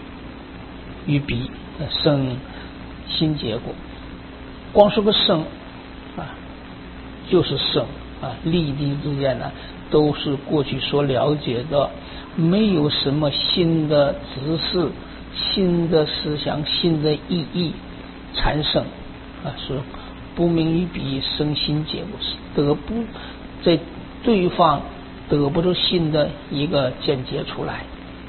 与彼生新结果。光说个生啊，就是生啊，立地之间呢，都是过去所了解的，没有什么新的知识、新的思想、新的意义产生啊，是不明于彼生新结果，是得不在对方得不出新的一个见解出来。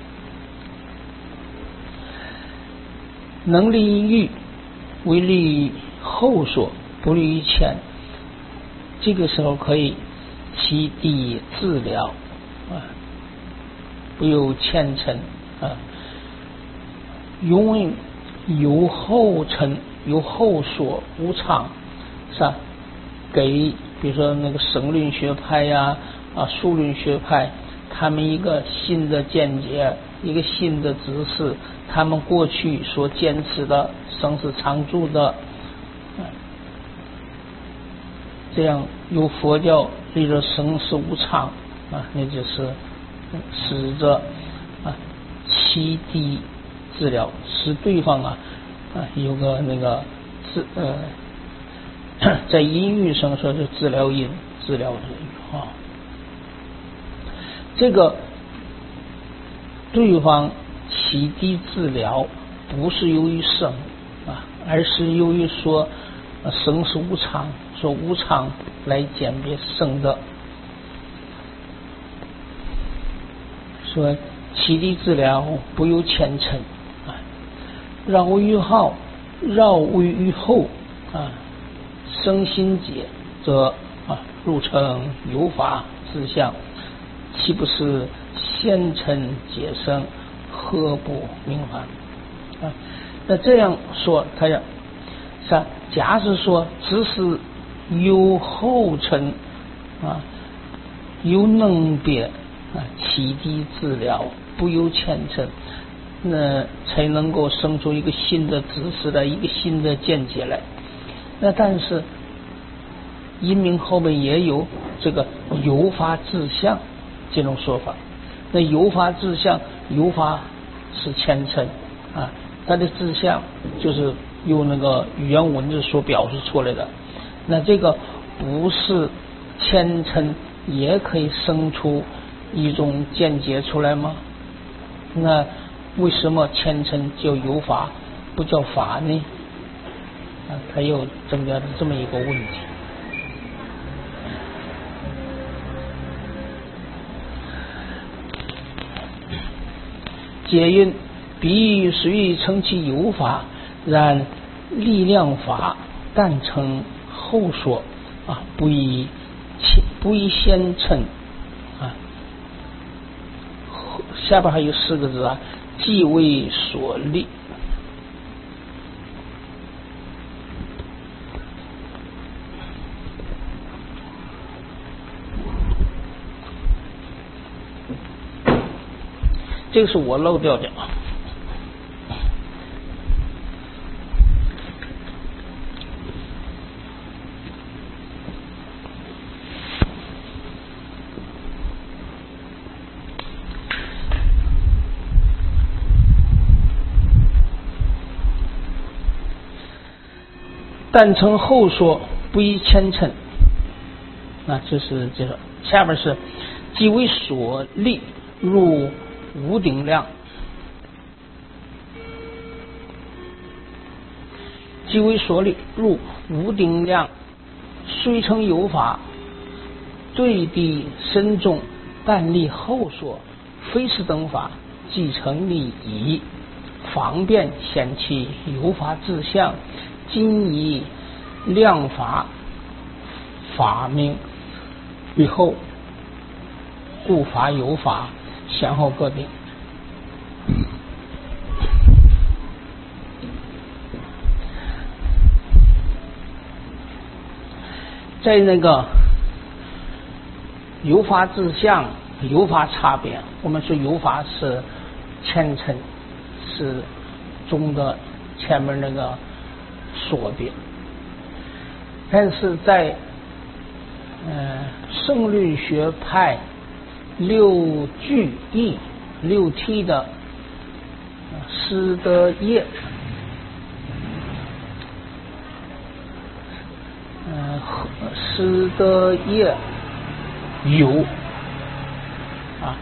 能立于欲，为立于后所，不立于前。这个时候可以其地自了啊，不由前尘啊，永远由后尘由后所无常，是吧？给比如说那个省论学派呀啊数论学派，他们一个新的见解，一个新的知识，他们过去所坚持的生死常住的，这样由佛教立着生死无常啊，那就是使着啊其地治疗，使对方啊啊有个那个治呃在音域上说是治疗音治疗语啊，这个对方其地治疗不是由于生啊，而是由于说生死无常，说无常来鉴别生的，说其地治疗不由前尘啊，绕于后绕于后啊，生心解则啊入成有法自相，岂不是先尘解生，何不明还啊？那这样说，他要是假使说只是由后尘啊，由能别啊，其地治疗不由前尘，那才能够生出一个新的知识来，一个新的见解来。那但是因明后面也有这个有法自相这种说法，那有法自相，有法是前尘啊，它的自相就是用那个语言文字所表示出来的，那这个不是前尘也可以生出一种见解出来吗？那为什么前尘叫有法不叫法呢？啊，它又增加了这么一个问题。解云：彼欲虽称其有法，然力量法但称后说啊，不以不以先尘啊。下边还有四个字啊，既为所立。这个是我漏掉的。但称后说，不以前尘。那这是这个。下边是即为所立，入无顶量。即为所立，入无顶量，虽称有法，对地深重，但立后说，非是等法，即成立矣。方便显其有法自相，今以量法法名于后，故法有法，先后各定。在那个有法自相、有法差别，我们说有法是前尘，是中的前面那个说别，但是在呃圣律学派六句义六谛的湿的液，嗯，湿的液有啊，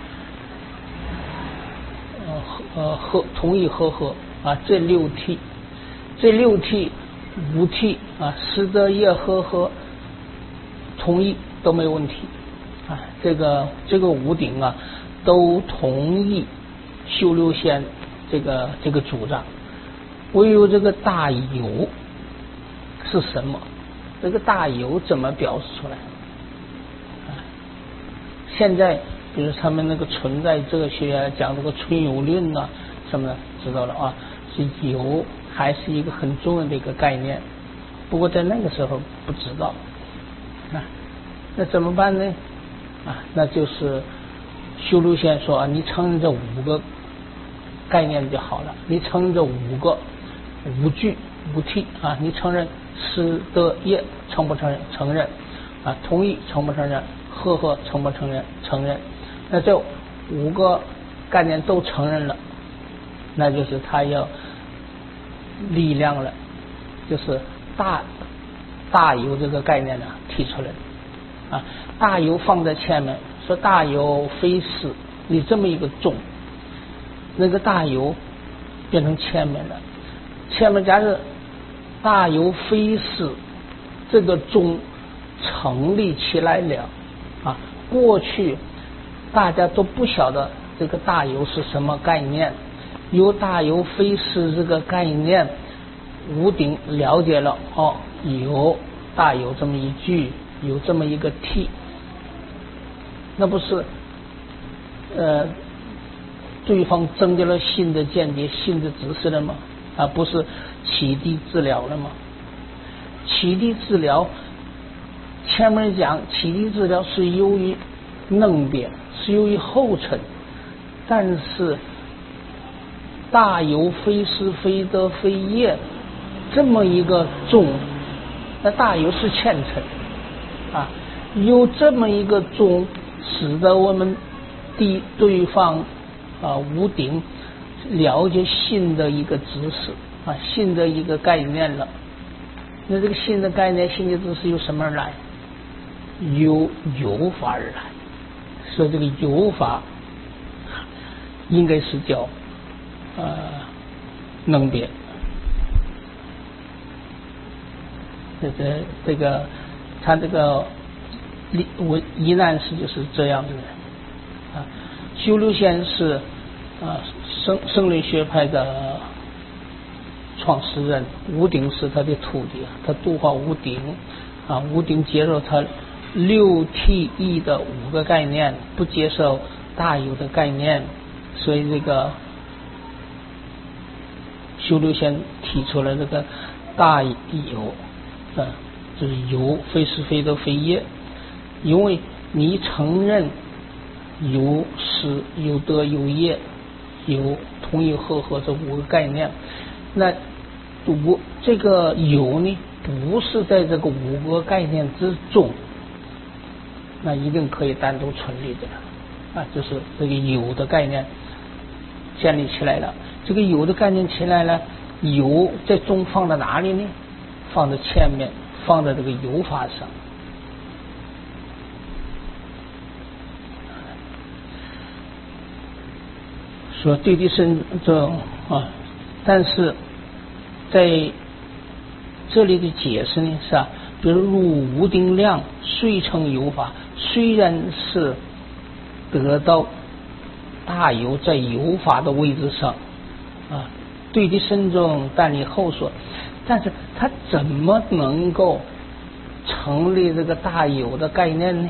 呃呃和同意和合啊，这六 T， 这六 T 五 T 啊，湿的液和合同意都没有问题啊，这个这个五顶啊都同意修六仙这个这个主张。唯有这个大有是什么？这个大有怎么表示出来？啊，现在比如他们那个存在哲学啊，讲这个存有论啊什么的，知道了啊，是有还是一个很重要的一个概念。不过在那个时候不知道啊，那怎么办呢？啊，那就是修六仙说啊，你承认这五个概念就好了，你承认这五个五句五 T 啊，你承认湿的液承不承认？承认啊，同意承不承认？和合承不承认？承认。那这五个概念都承认了，那就是他要力量了，就是大大有这个概念呢提出来了啊，大有放在前面，说大有非是，你这么一个重，那个大有变成前面了，前面加上大有非是，这个中成立起来了啊。过去大家都不晓得这个大有是什么概念，有大有非是这个概念，吴鼎了解了哦，有大有这么一句，有这么一个 T， 那不是呃对方增加了新的见解、新的知识了吗？啊，不是启迪治疗了吗？启迪治疗前面讲启迪治疗是由于能变，是由于后尘，但是大有非是非得非业这么一个宗，那大有是前尘啊，有这么一个宗，使得我们对对方啊无顶了解新的一个知识啊，新的一个概念了。那这个新的概念、新的知识由什么而来？由有法而来。所以这个有法应该是叫呃能变。这个这个他这个我疑难是就是这样的啊。修六仙是啊生生理学派的创始人，吴鼎是他的徒弟，他度化吴鼎啊，吴鼎接受他六 T E 的五个概念，不接受大有的概念，所以这个修六仙提出了这个大有啊，就是有非是非得非业，因为你承认有是有得有业有同意和合这五个概念，那我这个有呢不是在这个五个概念之中，那一定可以单独存立的啊，就是这个有的概念建立起来了。这个有的概念起来了，有在中放在哪里呢？放在前面，放在这个有法上。说对地生这啊，但是在这里的解释呢是啊，比如入无定量虽成有法，虽然是得到大有在有法的位置上啊，对地生中但以后说，但是他怎么能够成立这个大有的概念呢？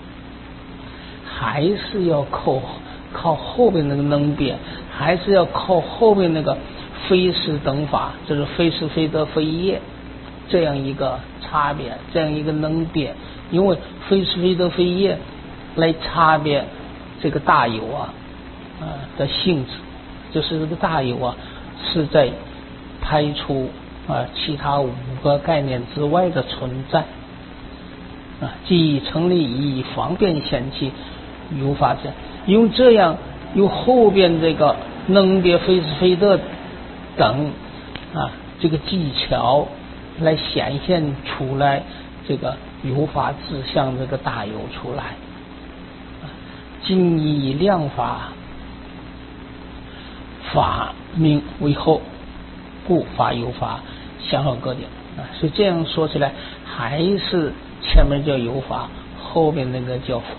还是要靠靠后边那个能变，还是要靠后边那个非是等法，就是非是非得非业这样一个差别，这样一个能变，因为非是非得非业来差别这个大有啊啊的性质，就是这个大有啊是在排除啊其他五个概念之外的存在啊，即成立以方便显其有法者，因为这样有后边这个能别非是非的等啊这个技巧来显现出来这个有法自相这个大有出来。今以量法，法名为后，故法有法相好各点啊。所以这样说起来，还是前面叫有法，后面那个叫法。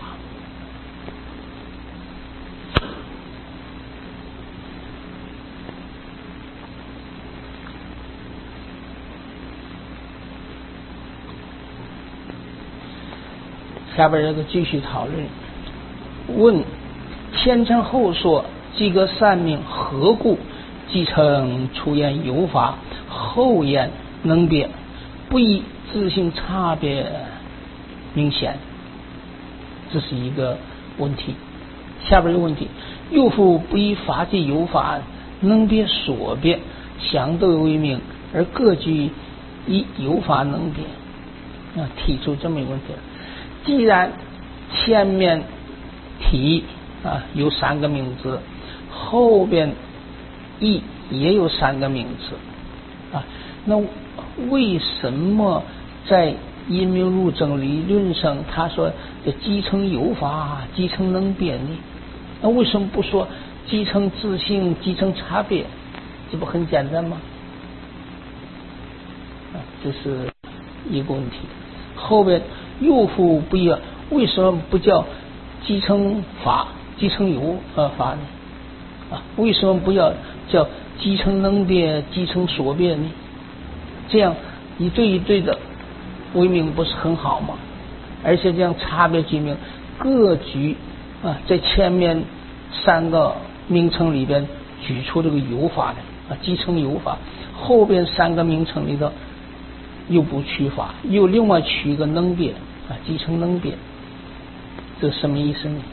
下边这个继续讨论。问：先称后说，即个善命何故即称出言有法，后言能别，不以自性差别明显？这是一个问题。下边的问题：又复不以法即有法，能别所别，相对为名，而各具以有法能别。啊，提出这么一个问题了。既然前面体啊有三个名字，后边义也有三个名字啊，那为什么在因明入证理论上他说这即称有法，即称能别呢？那为什么不说即称自性，即称差别？这不很简单吗？啊，这是一个问题。后边又复不一样，为什么不叫即称法，即称有呃法呢？啊，为什么不要叫即称能别，即称所别呢？这样一对一对的为名不是很好吗？而且这样差别居名各举啊，在前面三个名称里边举出这个有法来啊，即称有法，后边三个名称里头又不取法，又另外取一个能别啊，即称能别，这什么意思呢？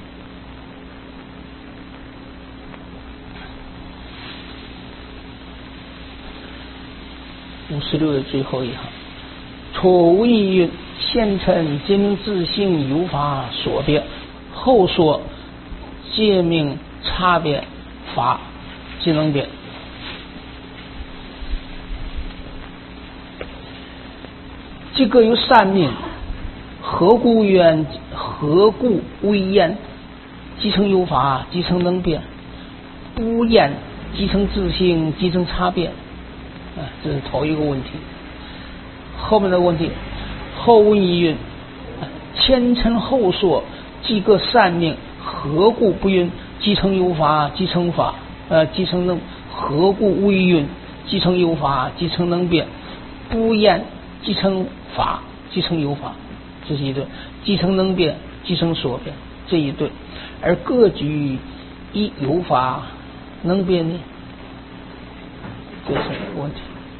五十六的最后一行，初谓云：先称皆名自性有法所别，后说皆名差别法即能别。即各有三命，何故言何故为言即称有法，即称能别，不言即称自性，即称差别？啊，这是头一个问题。后面的问题，后问一云：前称后说，即各三命，何故不云即称有法，即称法呃即称能？何故为云即称有法，即称能别，不言即称法，即称有法？这是一对。即称能别，即称所别，这一对。而各举一有法能别呢？这是一个问题。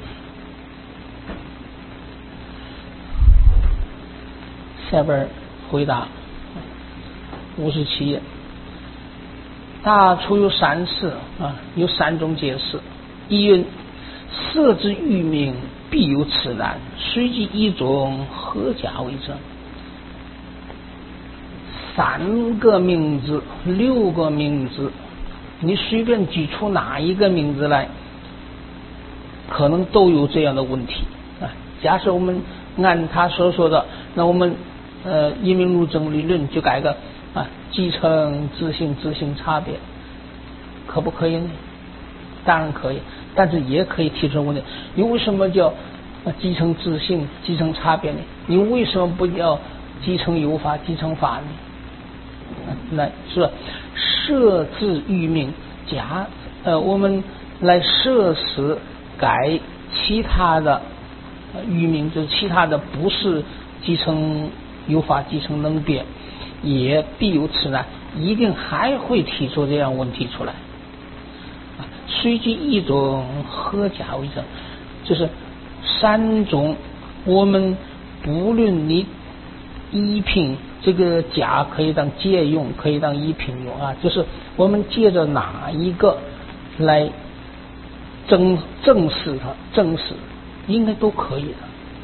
下边回答五十七页。大处有三事啊，有三种解释。一云：色之欲名，必有此然，随即一种，何假为证？三个名字，六个名字，你随便举出哪一个名字来，可能都有这样的问题啊。假设我们按他所说的，那我们呃因明入证理论就改个啊，即称自性，自性差别，可不可以呢？当然可以，但是也可以提出问题：你为什么叫即称自性，即称差别呢？你为什么不叫即称有法，即称法呢？来是设置欲名，假呃，我们来设时改其他的欲名，就是其他的不是即称有法，即称能别，也必有此难，一定还会提出这样问题出来。随即一种，何假为证？就是三种，我们不论你依凭这个假可以当借用，可以当依凭用啊，就是我们借着哪一个来证证实它，证实应该都可以的。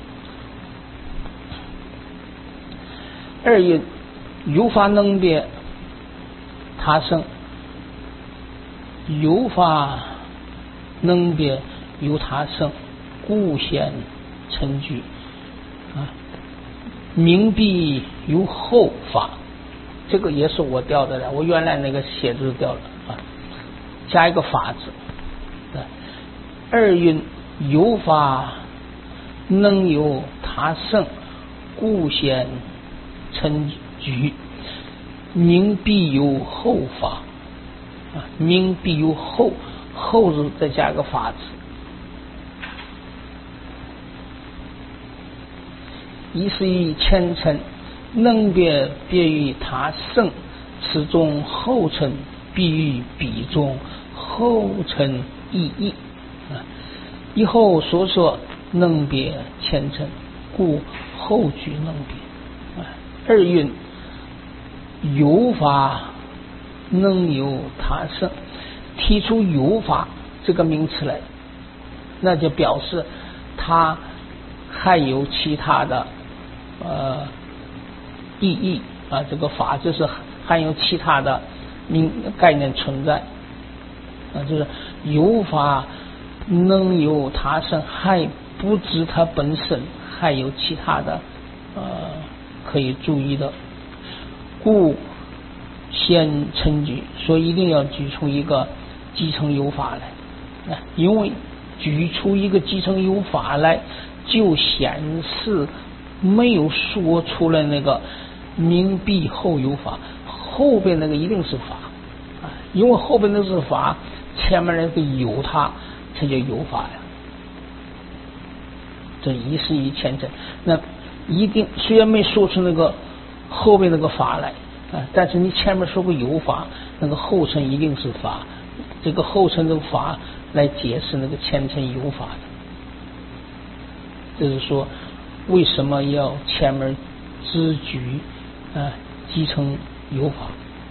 二云：有法能别他生， 有法能别由他生，故显成句啊。明必由后法，这个也是我调的了，我原来那个写字调了啊，加一个法字。对，二韵有法能由他生，故显成句。明必由后法啊，明必由后，后字再加个法字。一是以前称能别别于他生，此中后称必于彼中后称意义啊。以后所说能别前称，故后句能别啊。二韵有法能由他生，提出有法这个名词来，那就表示它还有其他的呃意义啊，这个法就是含有其他的名概念存在啊，就是有法能由他生，还不止它本身，还有其他的呃可以注意的，故先成句，所以一定要举出一个继承有法来啊，因为举出一个继承有法来，就显示没有说出来那个明必后有法，后边那个一定是法啊，因为后边那是法，前面那个有它才叫有法呀。这一是一前称，那一定虽然没说出那个后边那个法来啊，但是你前面说过有法，那个后称一定是法，这个后称这个法来解释那个前称有法的。就是说为什么要前面只举啊继承有法，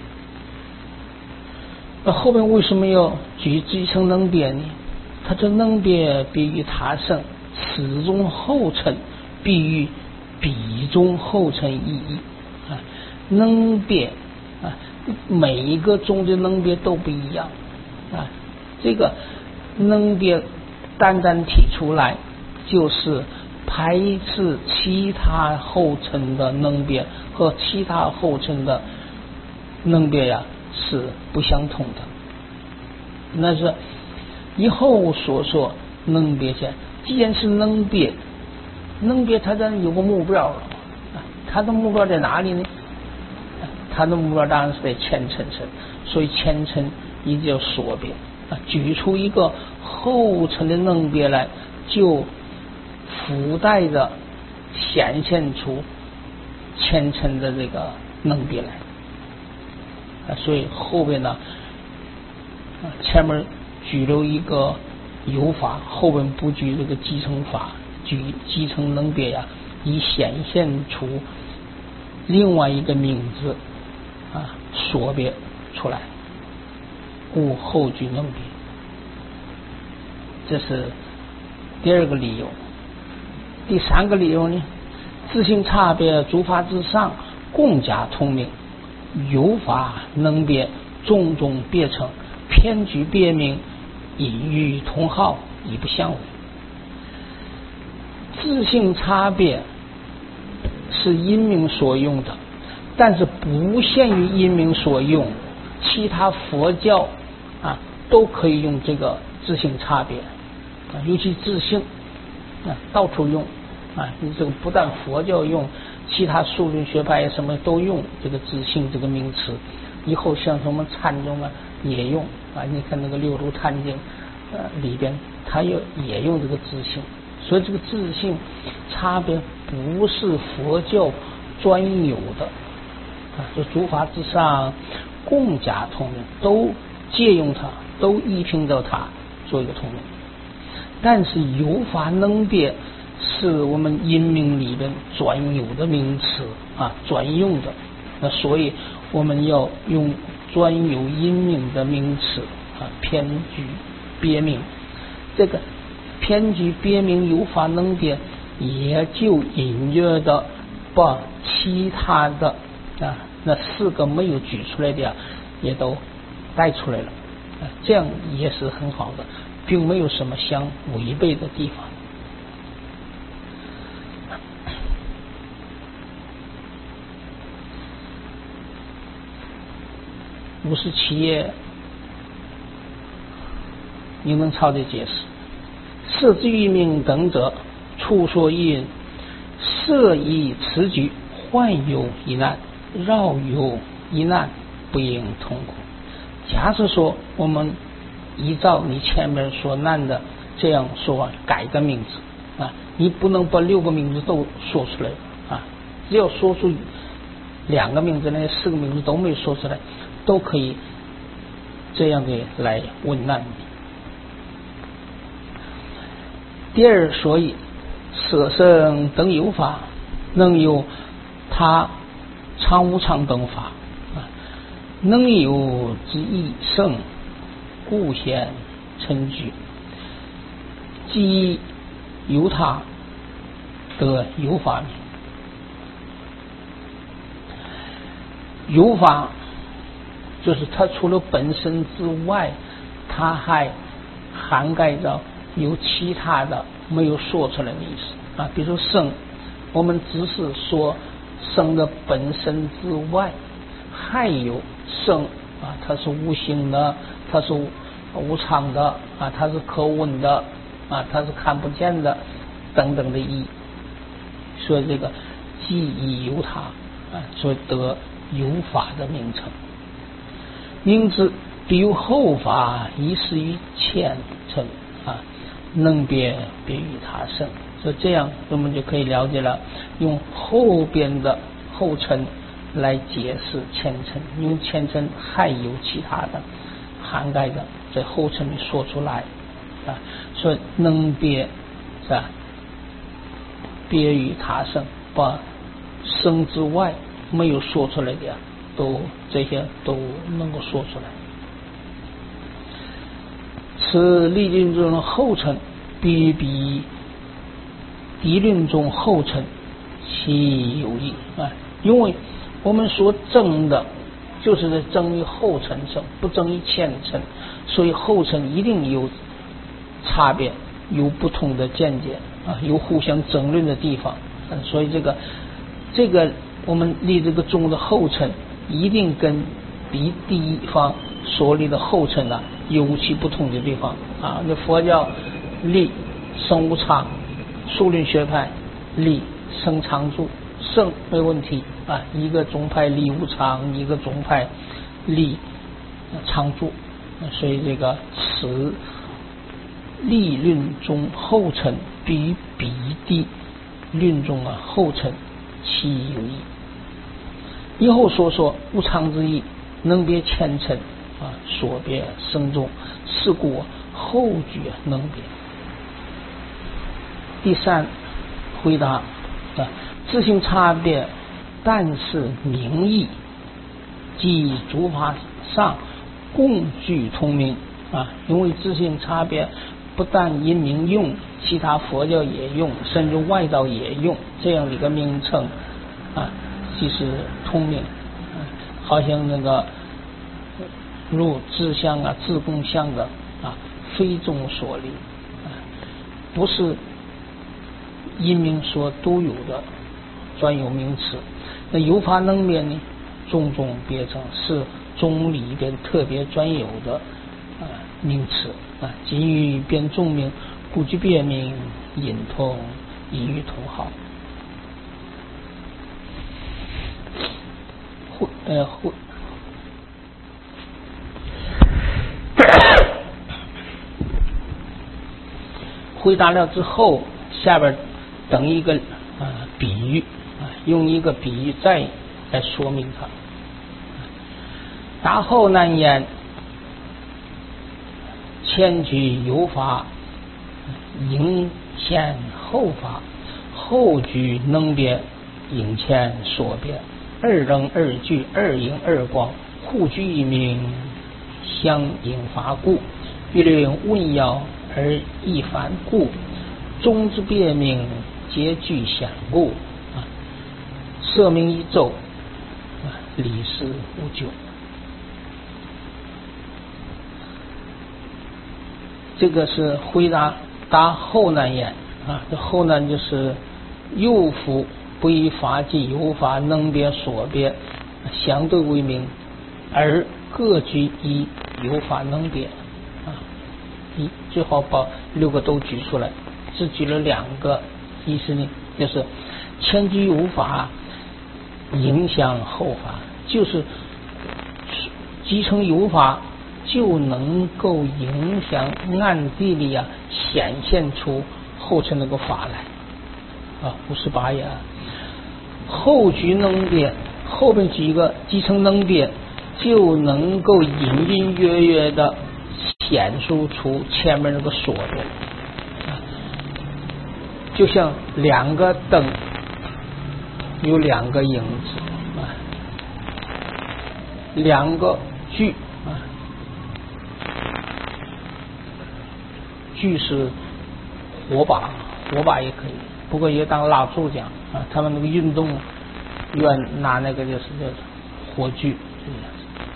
那后边为什么要举继承能别呢？他这能别别于他生，此中后称必于彼中后称意义啊。能别啊，每一个中的能别都不一样啊。这个能别单单提出来，就是排斥其他后称的能别和其他后称的能别呀是不相同的。那是以后所说能别前，既然是能别，能别它有个目标了，它的目标在哪里呢？它的目标当然是在前称上，所以前称一定要说别啊，举出一个后称的能别来，就附带着显现出前称的这个能别来啊，所以后边呢，前面举了一个有法，后边不举这个继承法，举继承能别呀，以显现出另外一个名字啊，说别出来，故后句能别。这是第二个理由。第三个理由呢，自性差别诸法之上，共假同名，有法能别，种种别称，偏举别名，隐喻同号，以不相违。自性差别是因名所用的，但是不限于因名所用，其他佛教啊都可以用这个自性差别啊，尤其自性啊到处用啊，你这个不但佛教用，其他数论学派什么都用这个自性这个名词。以后像什么禅宗啊也用啊，你看那个六祖坛经呃里边，他也也用这个自性。所以这个自性差别不是佛教专有的啊，这诸法之上共假同名，都借用它，都依凭着它做一个同名。但是有法能别是我们因名里边专有的名词啊，专用的，那所以我们要用专有因名的名词啊，偏举别名。这个偏举别名有法能别，也就隐约的把其他的啊那四个没有举出来的也都带出来了啊， 这样也是很好的，并没有什么相违背的地方。五十七页，你能抄的解释：设之于命等者，处所应设以此举，患有一难，绕有一难，不应痛苦。假设说我们依照你前面所难的这样说改个名字啊，你不能把六个名字都说出来啊，只要说出两个名字，那四个名字都没说出来，都可以这样的来问难你。第二，所以舍生等有法，能有他常无常等法啊，能有之一圣，故显称举。即由他得有法名。有法就是它除了本身之外，它还涵盖着有其他的没有说出来的意思啊。比如说生，我们只是说生的本身之外，还有生啊，它是无形的，它是无常的啊，它是可闻的啊，它是看不见的等等的意义。所以这个既已有它啊，所以得有法的名称。名之必有后法，以示于前尘啊，能别别于他生。所以这样我们就可以了解了，用后边的后尘来解释前尘，因为前尘还有其他的涵盖的，在后尘里说出来啊，所以能别是吧？别于他生，把生之外没有说出来的呀，都这些都能够说出来。此理论中的后尘，必比敌论中后尘其有异啊，因为我们所争的就是在争于后尘上，不争于前尘，所以后尘一定有差别，有不同的见解啊，有互相争论的地方。嗯、所以这个这个我们立这个中的后尘，一定跟比第一方所立的后尘呢、啊、有其不同的地方啊。那佛教立生无常，数论学派立生常住，生没问题啊，一个宗派立无常，一个宗派立常住，所以这个此立论中后尘比彼地论中啊后尘其有异。以后说说无常之意，能别前尘啊，所别生中，是故后举能别。第三回答啊，自性差别，但是名义即诸法上共具通名啊，因为自性差别不但因名用，其他佛教也用，甚至外道也用这样的一个名称啊，即是通名、啊、好像那个如自相啊、自共相的啊，非众所立啊，不是因名所独有的专有名词。那有法能别呢，种种别称是宗里边特别专有的啊名词啊，仅于变众名，故具别名，隐通隐喻同号。回呃回回答了之后，下边等一个啊比喻啊，用一个比喻再来说明它。大后难言，前举有法，应前后法，后举能别，应前所别，二仍二句，二应二光，互具一名，相应法故，欲令问要而一凡故，中之别名皆具显故啊，设名一咒啊，理事无咎。 这个是回答答后难言啊，这后难就是有夫不以法纪有法能辩所辩相对为名，而各据一有法能辩啊，一最好把六个都举出来，只举了两个，意思呢就是前居有法影响后法，就是继承有法就能够影响暗地里啊显现出后层那个法来啊，五十八页。后举能辩，后边举一个继承能辩，就能够隐隐约约的显出出前面那个所的，就像两个灯有两个影子啊，两个锯啊，锯是火把，火把也可以，不过也当蜡烛讲啊。他们那个运动员拿那个就是叫火炬这样子。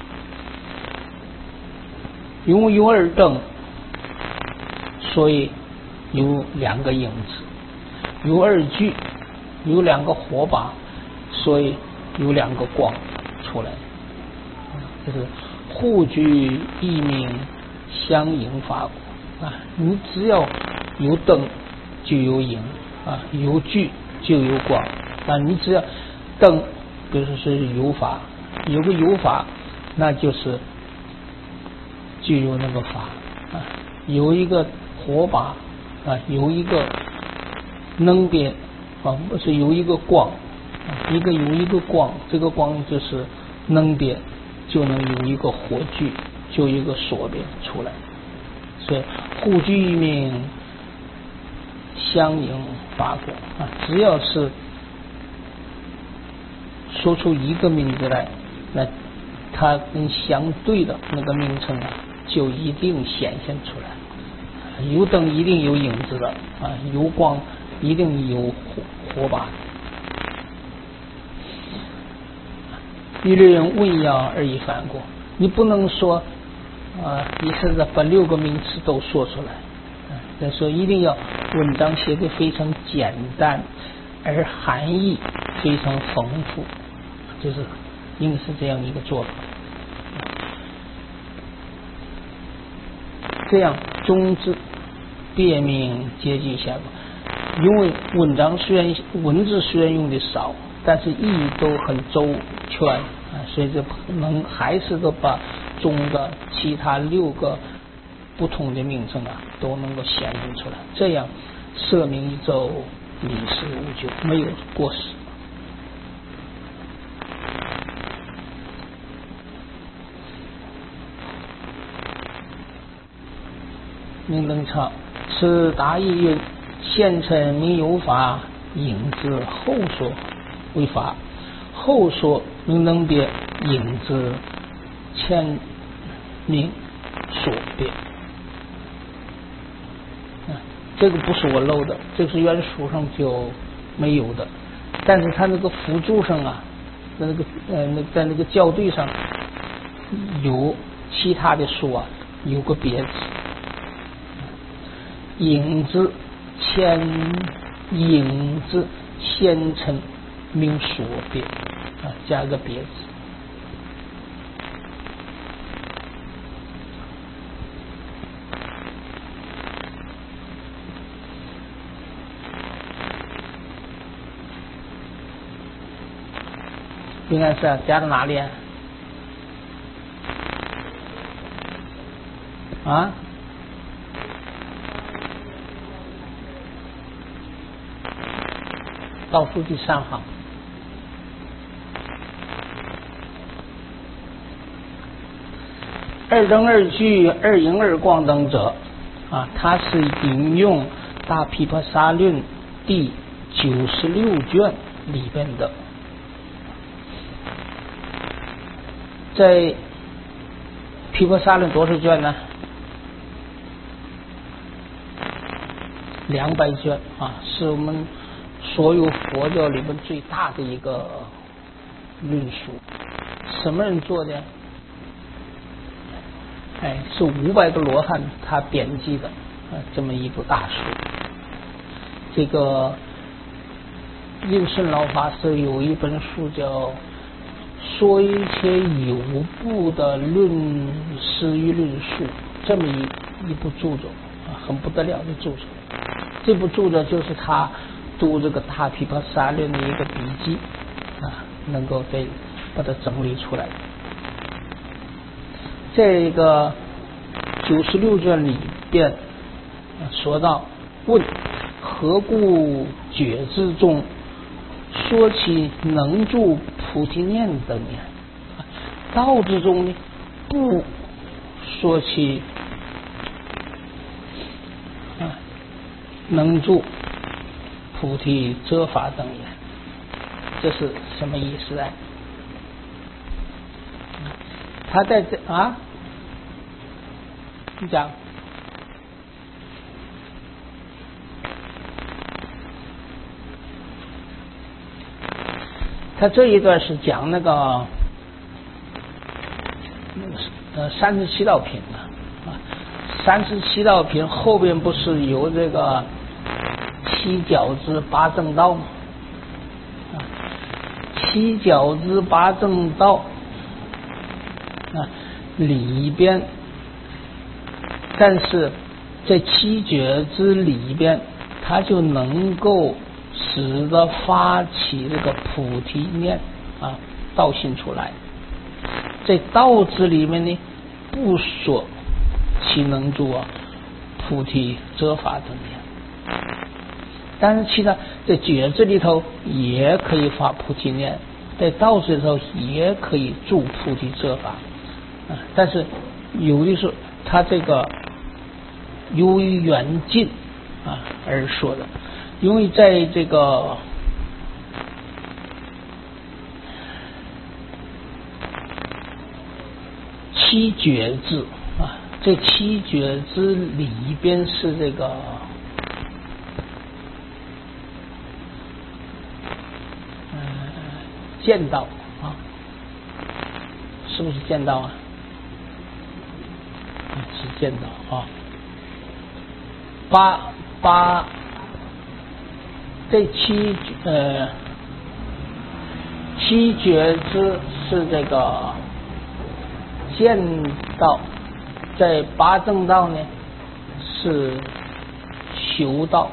因为有二灯，所以有两个影子；有二炬，有两个火把，所以有两个光出来。就是互具异名，相应法果啊！你只要有灯就有影啊，有炬就有光啊。你只要灯，比如说是有法，有个有法，那就是就有那个法啊。有一个火把啊，有一个能辩啊，不是有一个光啊，一个有一个光，这个光就是能辩。就能有一个火炬，就有一个所辩出来，所以互具一名，相应法果啊。只要是说出一个名字来，那它跟相对的那个名称啊，就一定显现出来。有灯一定有影子的啊，有光一定有火火把。一律用问要而已反过，你不能说啊，你现在把六个名词都说出来，再说一定要文章写得非常简单，而含义非常丰富，就是应是这样一个做法。这样中字别名皆记下吧。因为文章虽然文字虽然用的少，但是意义都很周全啊，所以这能还是都把中的其他六个不同的名称啊都能够显现出来，这样社名一周，历史无咎，没有过时。明登场，此大意云：现成名有法，引之后说为法；后说名能辩，引之前名所辩。啊，这个不是我漏的，这个是原书上就没有的，但是它那个辅助上啊，在那个呃那在那个校对上有其他的书啊有个别字。引之前引之先成名所辩啊，加个别字。应该是、啊、加到哪里啊？啊？倒数第三行。二灯二炬二影二光等者啊，它是引用大毗婆沙论第九十六卷里边的。在毗婆沙论多少卷呢？两百卷啊，是我们所有佛教里面最大的一个论述。什么人做的？ 哎，是五百个罗汉他编辑的啊这么一部大书。这个印顺老法师有一本书叫《说一切有部的论师与论述》，这么一一部著作啊，很不得了的著作。这部著作就是他读这个大毗婆沙论的一个笔记啊，能够被把它整理出来。这个九十六卷里边说到，问何故觉之中说起能住菩提念等念，道之中呢不说起啊能住菩提遮法等言，这是什么意思啊？他在这啊，你讲。他这一段是讲那个呃三十七道品的啊，三十七道品后边不是有这个七角之八正道吗？啊，七角之八正道啊里边，但是在七觉之里边，它就能够使得发起这个菩提念啊道心出来。在道之里面呢，不说其能住啊菩提遮法等念，但是其他在觉知里头也可以发菩提念，在道之里头也可以住菩提遮法啊。但是有的时候他这个由于远近啊而说的。因为在这个七觉智啊，这七觉智里边是这个呃见道啊，是不是见道啊？是见道啊，八八。这七呃七觉知是这个见道，在八正道呢是修道。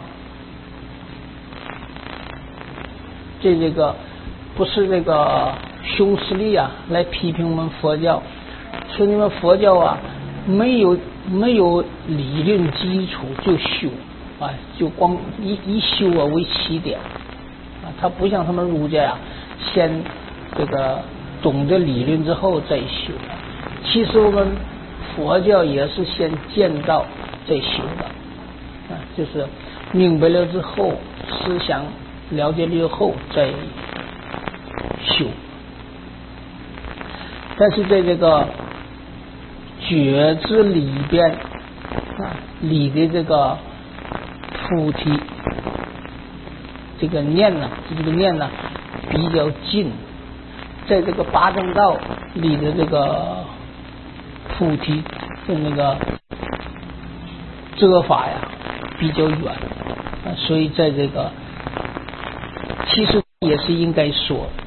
这这个不是这个修斯利啊来批评我们佛教，说你们佛教啊没有没有理论基础就修。啊，就光一一修啊为起点啊，他不像他们儒家啊，先这个懂得理论之后再修。其实我们佛教也是先见道再修的啊，就是明白了之后，思想了解了后再修。但是在这个觉知里边啊，里的这个菩提这个念呢，这个念呢比较近，在这个八正道里的这个菩提的那个遮法呀比较远啊，所以在这个其实也是应该说